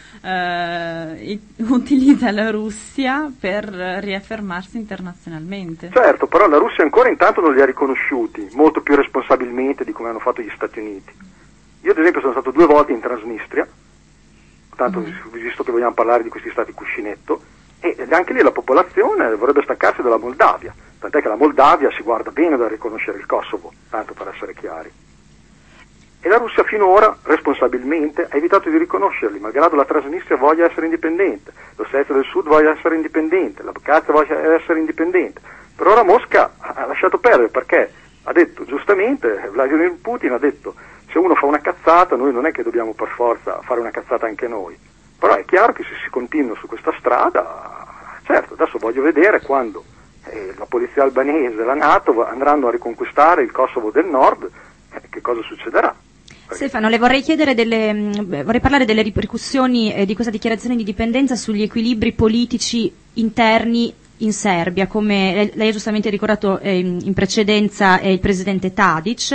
eh, utilizza la Russia per riaffermarsi internazionalmente. Certo, però la Russia ancora intanto non li ha riconosciuti, molto più responsabilmente di come hanno fatto gli Stati Uniti. Io ad esempio sono stato due volte in Transnistria, tanto mm. visto che vogliamo parlare di questi stati cuscinetto, e anche lì la popolazione vorrebbe staccarsi dalla Moldavia, tant'è che la Moldavia si guarda bene da riconoscere il Kosovo, tanto per essere chiari. E la Russia finora, responsabilmente, ha evitato di riconoscerli, malgrado la Transnistria voglia essere indipendente, l'Ossetia del Sud voglia essere indipendente, l'Abkhazia voglia essere indipendente. Per ora Mosca ha lasciato perdere, perché ha detto, giustamente, Vladimir Putin ha detto, se uno fa una cazzata noi non è che dobbiamo per forza fare una cazzata anche noi. Però è chiaro che se si continua su questa strada, certo, adesso voglio vedere quando eh, la polizia albanese e la NATO andranno a riconquistare il Kosovo del Nord, eh, che cosa succederà. Stefano, le vorrei chiedere delle, mh, vorrei parlare delle ripercussioni eh, di questa dichiarazione di indipendenza sugli equilibri politici interni in Serbia. Come lei, lei ha giustamente ricordato eh, in, in precedenza eh, il presidente Tadic,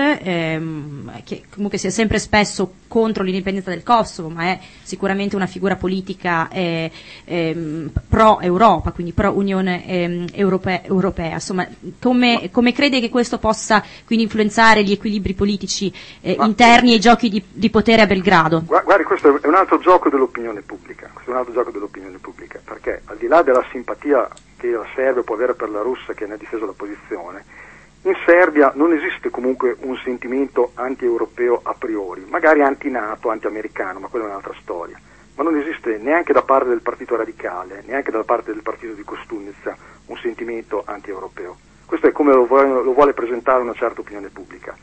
ehm, che comunque si è sempre spesso contro l'indipendenza del Kosovo, ma è sicuramente una figura politica eh, ehm, pro-Europa, quindi pro-Unione ehm, europea, europea. Insomma, come, come crede che questo possa quindi influenzare gli equilibri politici eh, interni e i giochi di, di potere a Belgrado? Guardi, questo è un altro gioco dell'opinione pubblica, questo è un altro gioco dell'opinione pubblica, perché al di là della simpatia che la Serbia può avere per la Russia, che ne ha difeso la posizione, in Serbia non esiste comunque un sentimento anti-europeo a priori, magari anti-NATO, anti-americano, ma quella è un'altra storia, ma non esiste neanche da parte del partito radicale, neanche da parte del partito di Kostunica un sentimento anti-europeo. Questo è come lo vuole, lo vuole presentare una certa opinione pubblica.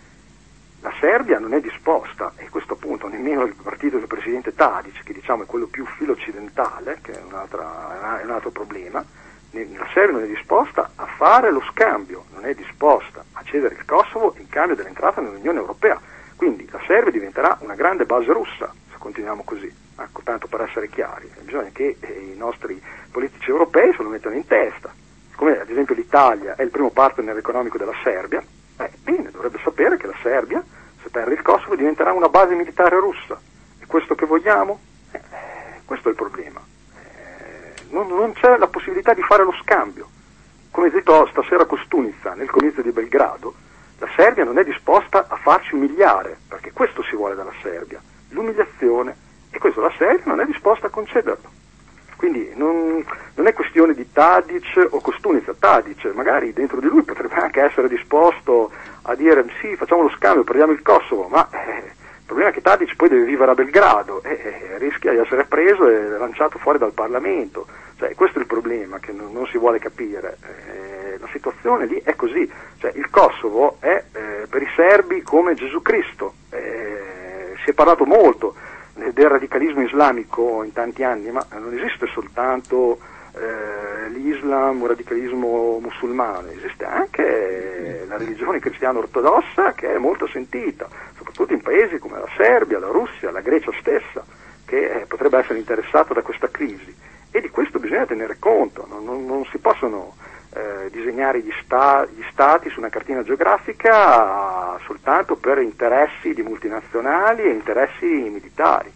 La Serbia non è disposta, e questo appunto nemmeno il partito del presidente Tadic, che diciamo è quello più filo-occidentale, che è, un'altra, è un altro problema, la Serbia non è disposta a fare lo scambio, non è disposta a cedere il Kosovo in cambio dell'entrata nell'Unione Europea. Quindi la Serbia diventerà una grande base russa, se continuiamo così. Ecco, tanto per essere chiari, bisogna che eh, i nostri politici europei se lo mettano in testa. Come ad esempio l'Italia è il primo partner economico della Serbia, eh, bene, dovrebbe sapere che la Serbia, se perde il Kosovo, diventerà una base militare russa. È questo che vogliamo? Eh, questo è il problema. Non, non c'è la possibilità di fare lo scambio. Come detto stasera a Kostunica nel comizio di Belgrado, la Serbia non è disposta a farci umiliare, perché questo si vuole dalla Serbia, l'umiliazione, e questo la Serbia non è disposta a concederlo. Quindi non, non è questione di Tadic o Kostunica. Tadic magari dentro di lui potrebbe anche essere disposto a dire sì, facciamo lo scambio, perdiamo il Kosovo, ma eh, il problema è che Tadic poi deve vivere a Belgrado e eh, rischia di essere preso e lanciato fuori dal Parlamento. Cioè, questo è il problema che non, non si vuole capire. Eh, la situazione lì è così. Cioè, il Kosovo è eh, per i serbi come Gesù Cristo. Eh, si è parlato molto del radicalismo islamico in tanti anni, ma non esiste soltanto eh, l'Islam, un radicalismo musulmano, esiste anche la religione cristiana ortodossa che è molto sentita, soprattutto in paesi come la Serbia, la Russia, la Grecia stessa, che eh, potrebbe essere interessata da questa crisi, e di questo bisogna tenere conto. Non, non, non si possono eh, disegnare gli, sta, gli stati su una cartina geografica soltanto per interessi di multinazionali e interessi militari.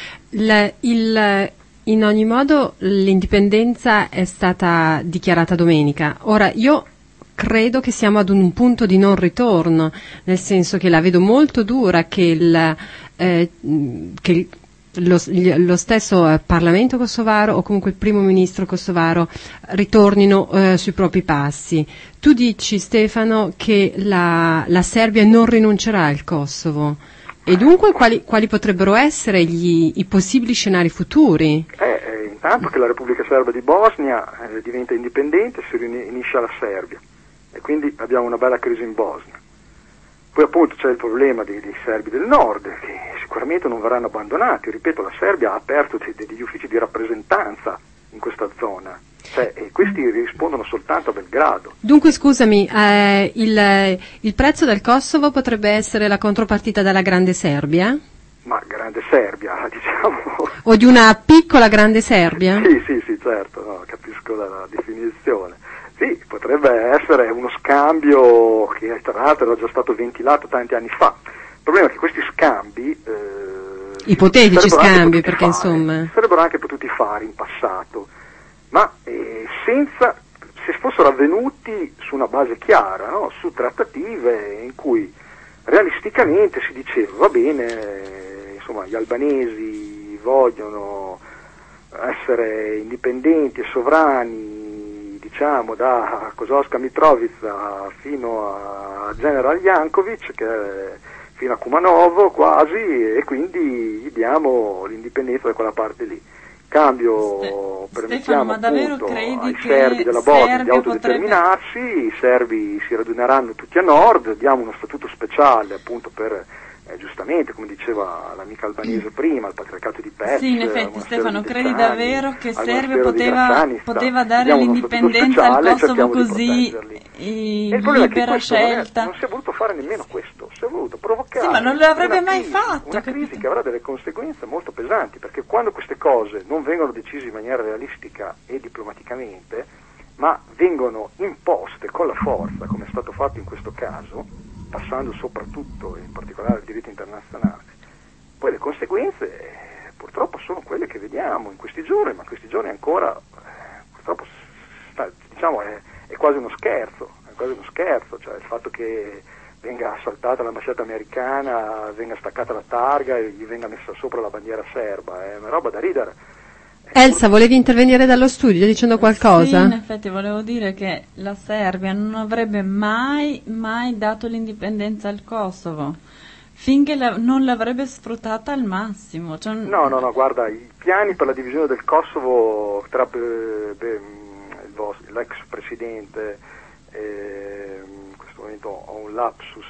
Il, il, in ogni modo l'indipendenza è stata dichiarata domenica. Ora io credo che siamo ad un punto di non ritorno, nel senso che la vedo molto dura che il, eh, che Lo, lo stesso Parlamento kosovaro o comunque il primo ministro kosovaro ritornino eh, sui propri passi. Tu dici, Stefano, che la, la Serbia non rinuncerà al Kosovo, e dunque quali, quali potrebbero essere gli, i possibili scenari futuri? Eh, eh, intanto che la Repubblica Serba di Bosnia eh, diventa indipendente, si riunisce alla Serbia e quindi abbiamo una bella crisi in Bosnia. Poi appunto c'è il problema dei, dei serbi del nord, che sicuramente non verranno abbandonati. Ripeto, la Serbia ha aperto dei, degli uffici di rappresentanza in questa zona, cioè, e questi rispondono soltanto a Belgrado. Dunque scusami, eh, il, il prezzo del Kosovo potrebbe essere la contropartita della Grande Serbia? Ma Grande Serbia, diciamo... O di una piccola Grande Serbia? Sì, sì, sì, certo, no, capisco la, la definizione. Sì, potrebbe essere uno scambio che tra l'altro era già stato ventilato tanti anni fa. Il problema è che questi scambi... Eh, ipotetici scambi, perché fare, insomma... sarebbero anche potuti fare in passato, ma eh, senza... se fossero avvenuti su una base chiara, no? Su trattative in cui realisticamente si diceva, va bene, insomma, gli albanesi vogliono essere indipendenti e sovrani, diciamo da Kozovska Mitrovica fino a General Jankovic, che è fino a Kumanovo quasi, e quindi gli diamo l'indipendenza da quella parte lì. Cambio, Ste- permettiamo Stefano, appunto ai che serbi della Bosnia di Serbia autodeterminarsi, potrebbe... i serbi si raduneranno tutti a nord, diamo uno statuto speciale appunto per Eh, giustamente, come diceva l'amica albanese prima, il patriarcato di Pest. Sì, in effetti Stefano, credi davvero che Serbia poteva, poteva dare l'indipendenza al Kosovo così i, libera scelta? Non si è voluto fare nemmeno questo, si è voluto provocare. Sì, ma non l'avrebbe mai crisi, fatto. Una capito? crisi che avrà delle conseguenze molto pesanti, perché quando queste cose non vengono decise in maniera realistica e diplomaticamente, ma vengono imposte con la forza, come è stato fatto in questo caso, passando soprattutto in particolare il diritto internazionale, poi le conseguenze eh, purtroppo sono quelle che vediamo in questi giorni, ma questi giorni ancora eh, purtroppo sta, diciamo è, è quasi uno scherzo, è quasi uno scherzo, cioè il fatto che venga assaltata l'ambasciata americana, venga staccata la targa e gli venga messa sopra la bandiera serba, è una roba da ridere. Elsa, volevi intervenire dallo studio dicendo qualcosa? Sì, in effetti volevo dire che la Serbia non avrebbe mai, mai dato l'indipendenza al Kosovo, finché la, non l'avrebbe sfruttata al massimo. Cioè... No, no, no, guarda, i piani per la divisione del Kosovo tra be, be, il vostro, l'ex presidente, eh, in questo momento ho un lapsus,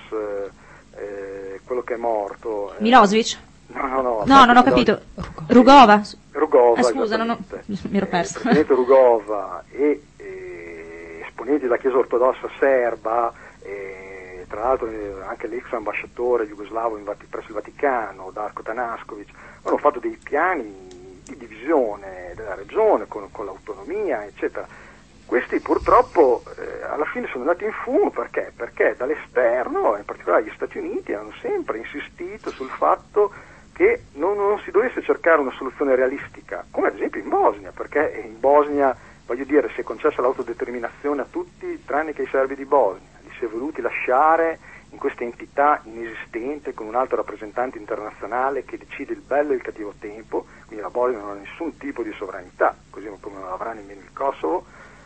eh, quello che è morto... Eh, Milosevic? No, no, no. No, non ho capito. Rugova? Rugova, ah, scusa, non ho... mi ero perso. Eh, il presidente Rugova e eh, esponenti della Chiesa ortodossa serba, eh, tra l'altro eh, anche l'ex ambasciatore jugoslavo in, presso il Vaticano, Darko Tanaskovic, hanno fatto dei piani di divisione della regione con, con l'autonomia, eccetera. Questi purtroppo eh, alla fine sono andati in fumo perché? Perché dall'esterno, in particolare gli Stati Uniti, hanno sempre insistito sul fatto che non, non si dovesse cercare una soluzione realistica, come ad esempio in Bosnia, perché in Bosnia, voglio dire, si è concessa l'autodeterminazione a tutti tranne che ai serbi di Bosnia, li si è voluti lasciare in in questa entità inesistente con un alto rappresentante internazionale che decide il bello e il cattivo tempo, quindi la Bosnia non ha nessun tipo di sovranità, così come non avrà nemmeno il Kosovo,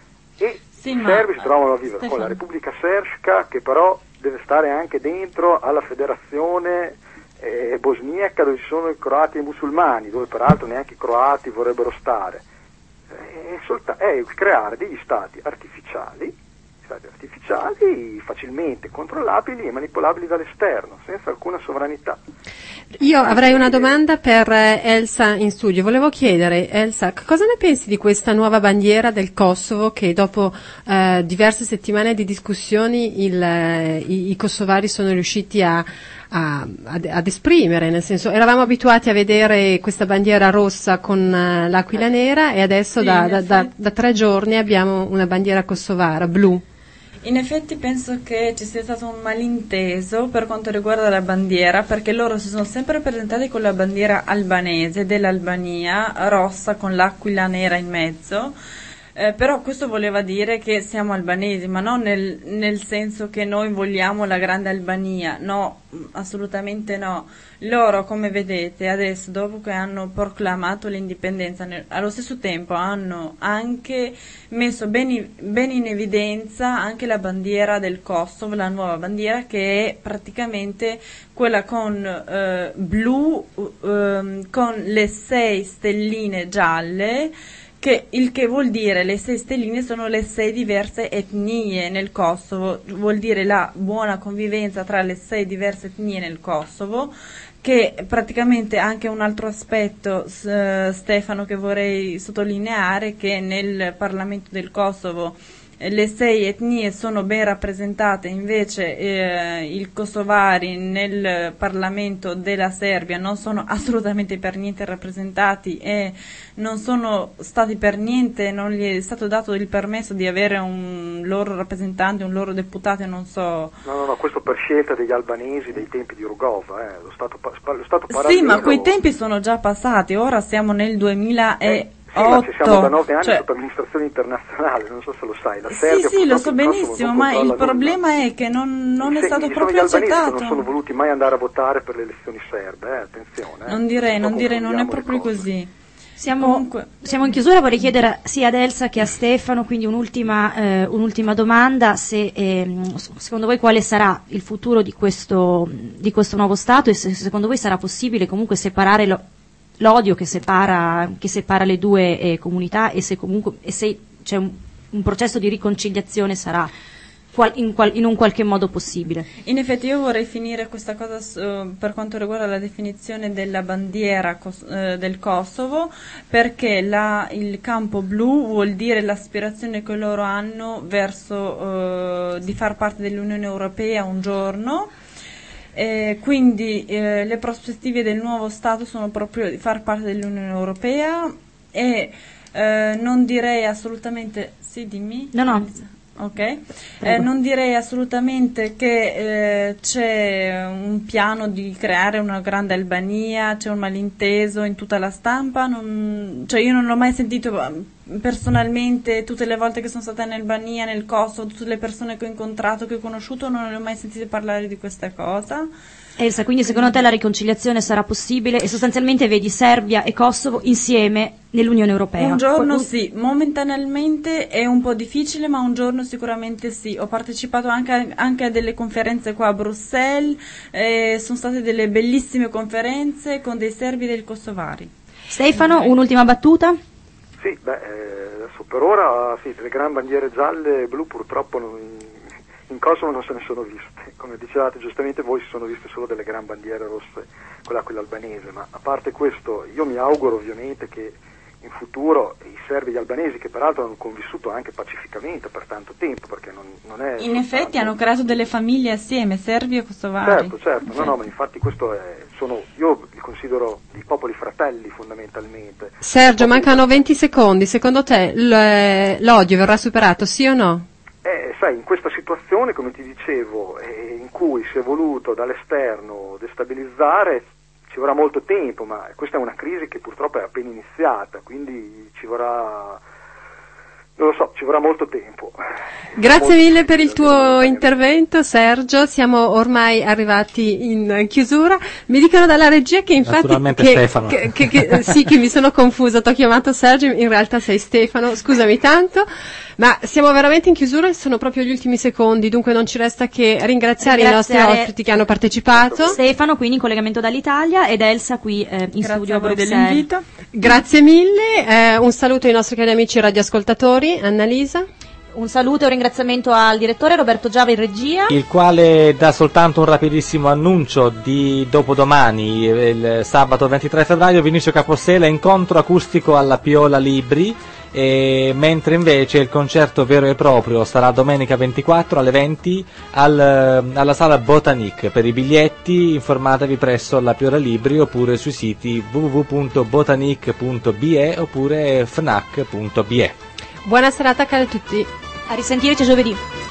e sì, i ma, serbi si trovano a vivere Stefano. con la Repubblica Srpska, che però deve stare anche dentro alla federazione eh, bosniaca, dove ci sono i croati e i musulmani, dove peraltro neanche i croati vorrebbero stare. È, solta- è creare degli stati artificiali, stati artificiali facilmente controllabili e manipolabili dall'esterno, senza alcuna sovranità. Io avrei una domanda per Elsa in studio. Volevo chiedere, Elsa, cosa ne pensi di questa nuova bandiera del Kosovo che dopo eh, diverse settimane di discussioni il, i, i kosovari sono riusciti a, a, ad, ad esprimere, nel senso, eravamo abituati a vedere questa bandiera rossa con uh, l'aquila nera e adesso Sì, da, da, da, da tre giorni abbiamo una bandiera kosovara, blu. In effetti penso che ci sia stato un malinteso per quanto riguarda la bandiera, perché loro si sono sempre presentati con la bandiera albanese dell'Albania, rossa con l'aquila nera in mezzo, eh, però questo voleva dire che siamo albanesi, ma non nel, nel senso che noi vogliamo la grande Albania, no, assolutamente no. Loro, come vedete, adesso dopo che hanno proclamato l'indipendenza, nel, allo stesso tempo hanno anche messo ben, ben in evidenza anche la bandiera del Kosovo, la nuova bandiera che è praticamente quella con eh, blu, eh, con le sei stelline gialle, che il che vuol dire le sei stelline sono le sei diverse etnie nel Kosovo, vuol dire la buona convivenza tra le sei diverse etnie nel Kosovo, che praticamente anche un altro aspetto, uh, Stefano, che vorrei sottolineare, che nel Parlamento del Kosovo le sei etnie sono ben rappresentate, invece eh, i kosovari nel Parlamento della Serbia non sono assolutamente per niente rappresentati e non sono stati per niente, non gli è stato dato il permesso di avere un loro rappresentante, un loro deputato, non so. No, no, no, questo per scelta degli albanesi dei tempi di Rugova, eh, lo Stato, lo stato Sì, ma quei tempi sono già passati, ora siamo nel duemila e Sì, ma ci siamo da nove anni cioè, sotto amministrazione internazionale, non so se lo sai. La Serbia, sì, sì, lo so benissimo, ma il problema nulla. è che non, non è stato proprio accettato. Non sono voluti mai andare a votare per le elezioni serbe, eh, attenzione. Eh. Non direi, non direi, non è proprio così. Siamo, Comunque. siamo in chiusura, vorrei chiedere sia ad Elsa che a Stefano, quindi un'ultima, eh, un'ultima domanda, se eh, secondo voi quale sarà il futuro di questo, di questo nuovo Stato e se secondo voi sarà possibile comunque separare lo, l'odio che separa, che separa le due eh, comunità e se comunque e se c'è un, un processo di riconciliazione sarà qual, in, qual, in un qualche modo possibile. In effetti io vorrei finire questa cosa uh, per quanto riguarda la definizione della bandiera cos, uh, del Kosovo, perché la, il campo blu vuol dire l'aspirazione che loro hanno verso uh, di far parte dell'Unione Europea un giorno. Eh, quindi eh, le prospettive del nuovo Stato sono proprio di far parte dell'Unione Europea e eh, non direi assolutamente sì, dimmi. No, no. Ok, eh, non direi assolutamente che eh, c'è un piano di creare una grande Albania, c'è un malinteso in tutta la stampa, non, cioè io non l'ho mai sentito personalmente, tutte le volte che sono stata in Albania, nel Kosovo, tutte le persone che ho incontrato, che ho conosciuto, non le ho mai sentite parlare di questa cosa. Elsa, quindi secondo te la riconciliazione sarà possibile e sostanzialmente vedi Serbia e Kosovo insieme nell'Unione Europea? Un giorno Poi, sì, momentaneamente è un po' difficile, ma un giorno sicuramente sì. Ho partecipato anche a, anche a delle conferenze qua a Bruxelles, eh, sono state delle bellissime conferenze con dei serbi e dei kosovari. Stefano, okay. Un'ultima battuta? Sì, beh, adesso per ora sì, le grandi bandiere gialle e blu purtroppo non, in Kosovo non se ne sono viste. Come dicevate giustamente voi, si sono viste solo delle gran bandiere rosse, quella, quella albanese, ma a parte questo io mi auguro ovviamente che in futuro i serbi e gli albanesi, che peraltro hanno convissuto anche pacificamente per tanto tempo, perché non, non è... In effetti hanno creato delle famiglie assieme, serbi e kosovari. Certo, certo, no, no, ma infatti questo è, sono, io li considero i popoli fratelli fondamentalmente. Sergio, mancano venti secondi, secondo te l'odio verrà superato, sì o no? Eh, sai, in questa situazione, come ti dicevo, eh, in cui si è voluto dall'esterno destabilizzare, ci vorrà molto tempo, ma questa è una crisi che purtroppo è appena iniziata, quindi ci vorrà Non lo so, ci vorrà molto tempo. Grazie molto mille per il tuo tempo. intervento, Sergio. Siamo ormai arrivati in chiusura. Mi dicono dalla regia che infatti Naturalmente che, Stefano. che, che, che, sì, che mi sono confusa. Ti ho chiamato Sergio, in realtà sei Stefano. Scusami tanto. Ma siamo veramente in chiusura e sono proprio gli ultimi secondi, dunque non ci resta che ringraziare, Ringraziare i nostri ospiti che hanno partecipato. Stefano qui in collegamento dall'Italia ed Elsa qui eh, in Grazie studio a a voi Bruxelles. dell'invito. Grazie mille, eh, un saluto ai nostri cari amici radioascoltatori. Annalisa. Un saluto e un ringraziamento al direttore Roberto Giava in regia. Il quale dà soltanto un rapidissimo annuncio di dopodomani, il sabato ventitré febbraio, Vinicio Capossela, incontro acustico alla Piola Libri, e mentre invece il concerto vero e proprio sarà domenica ventiquattro alle venti al, alla sala Botanique. Per i biglietti informatevi presso la Piola Libri oppure sui siti w w w punto botanique punto b e oppure fnac punto b e. Buona serata cari a tutti. A risentirci giovedì.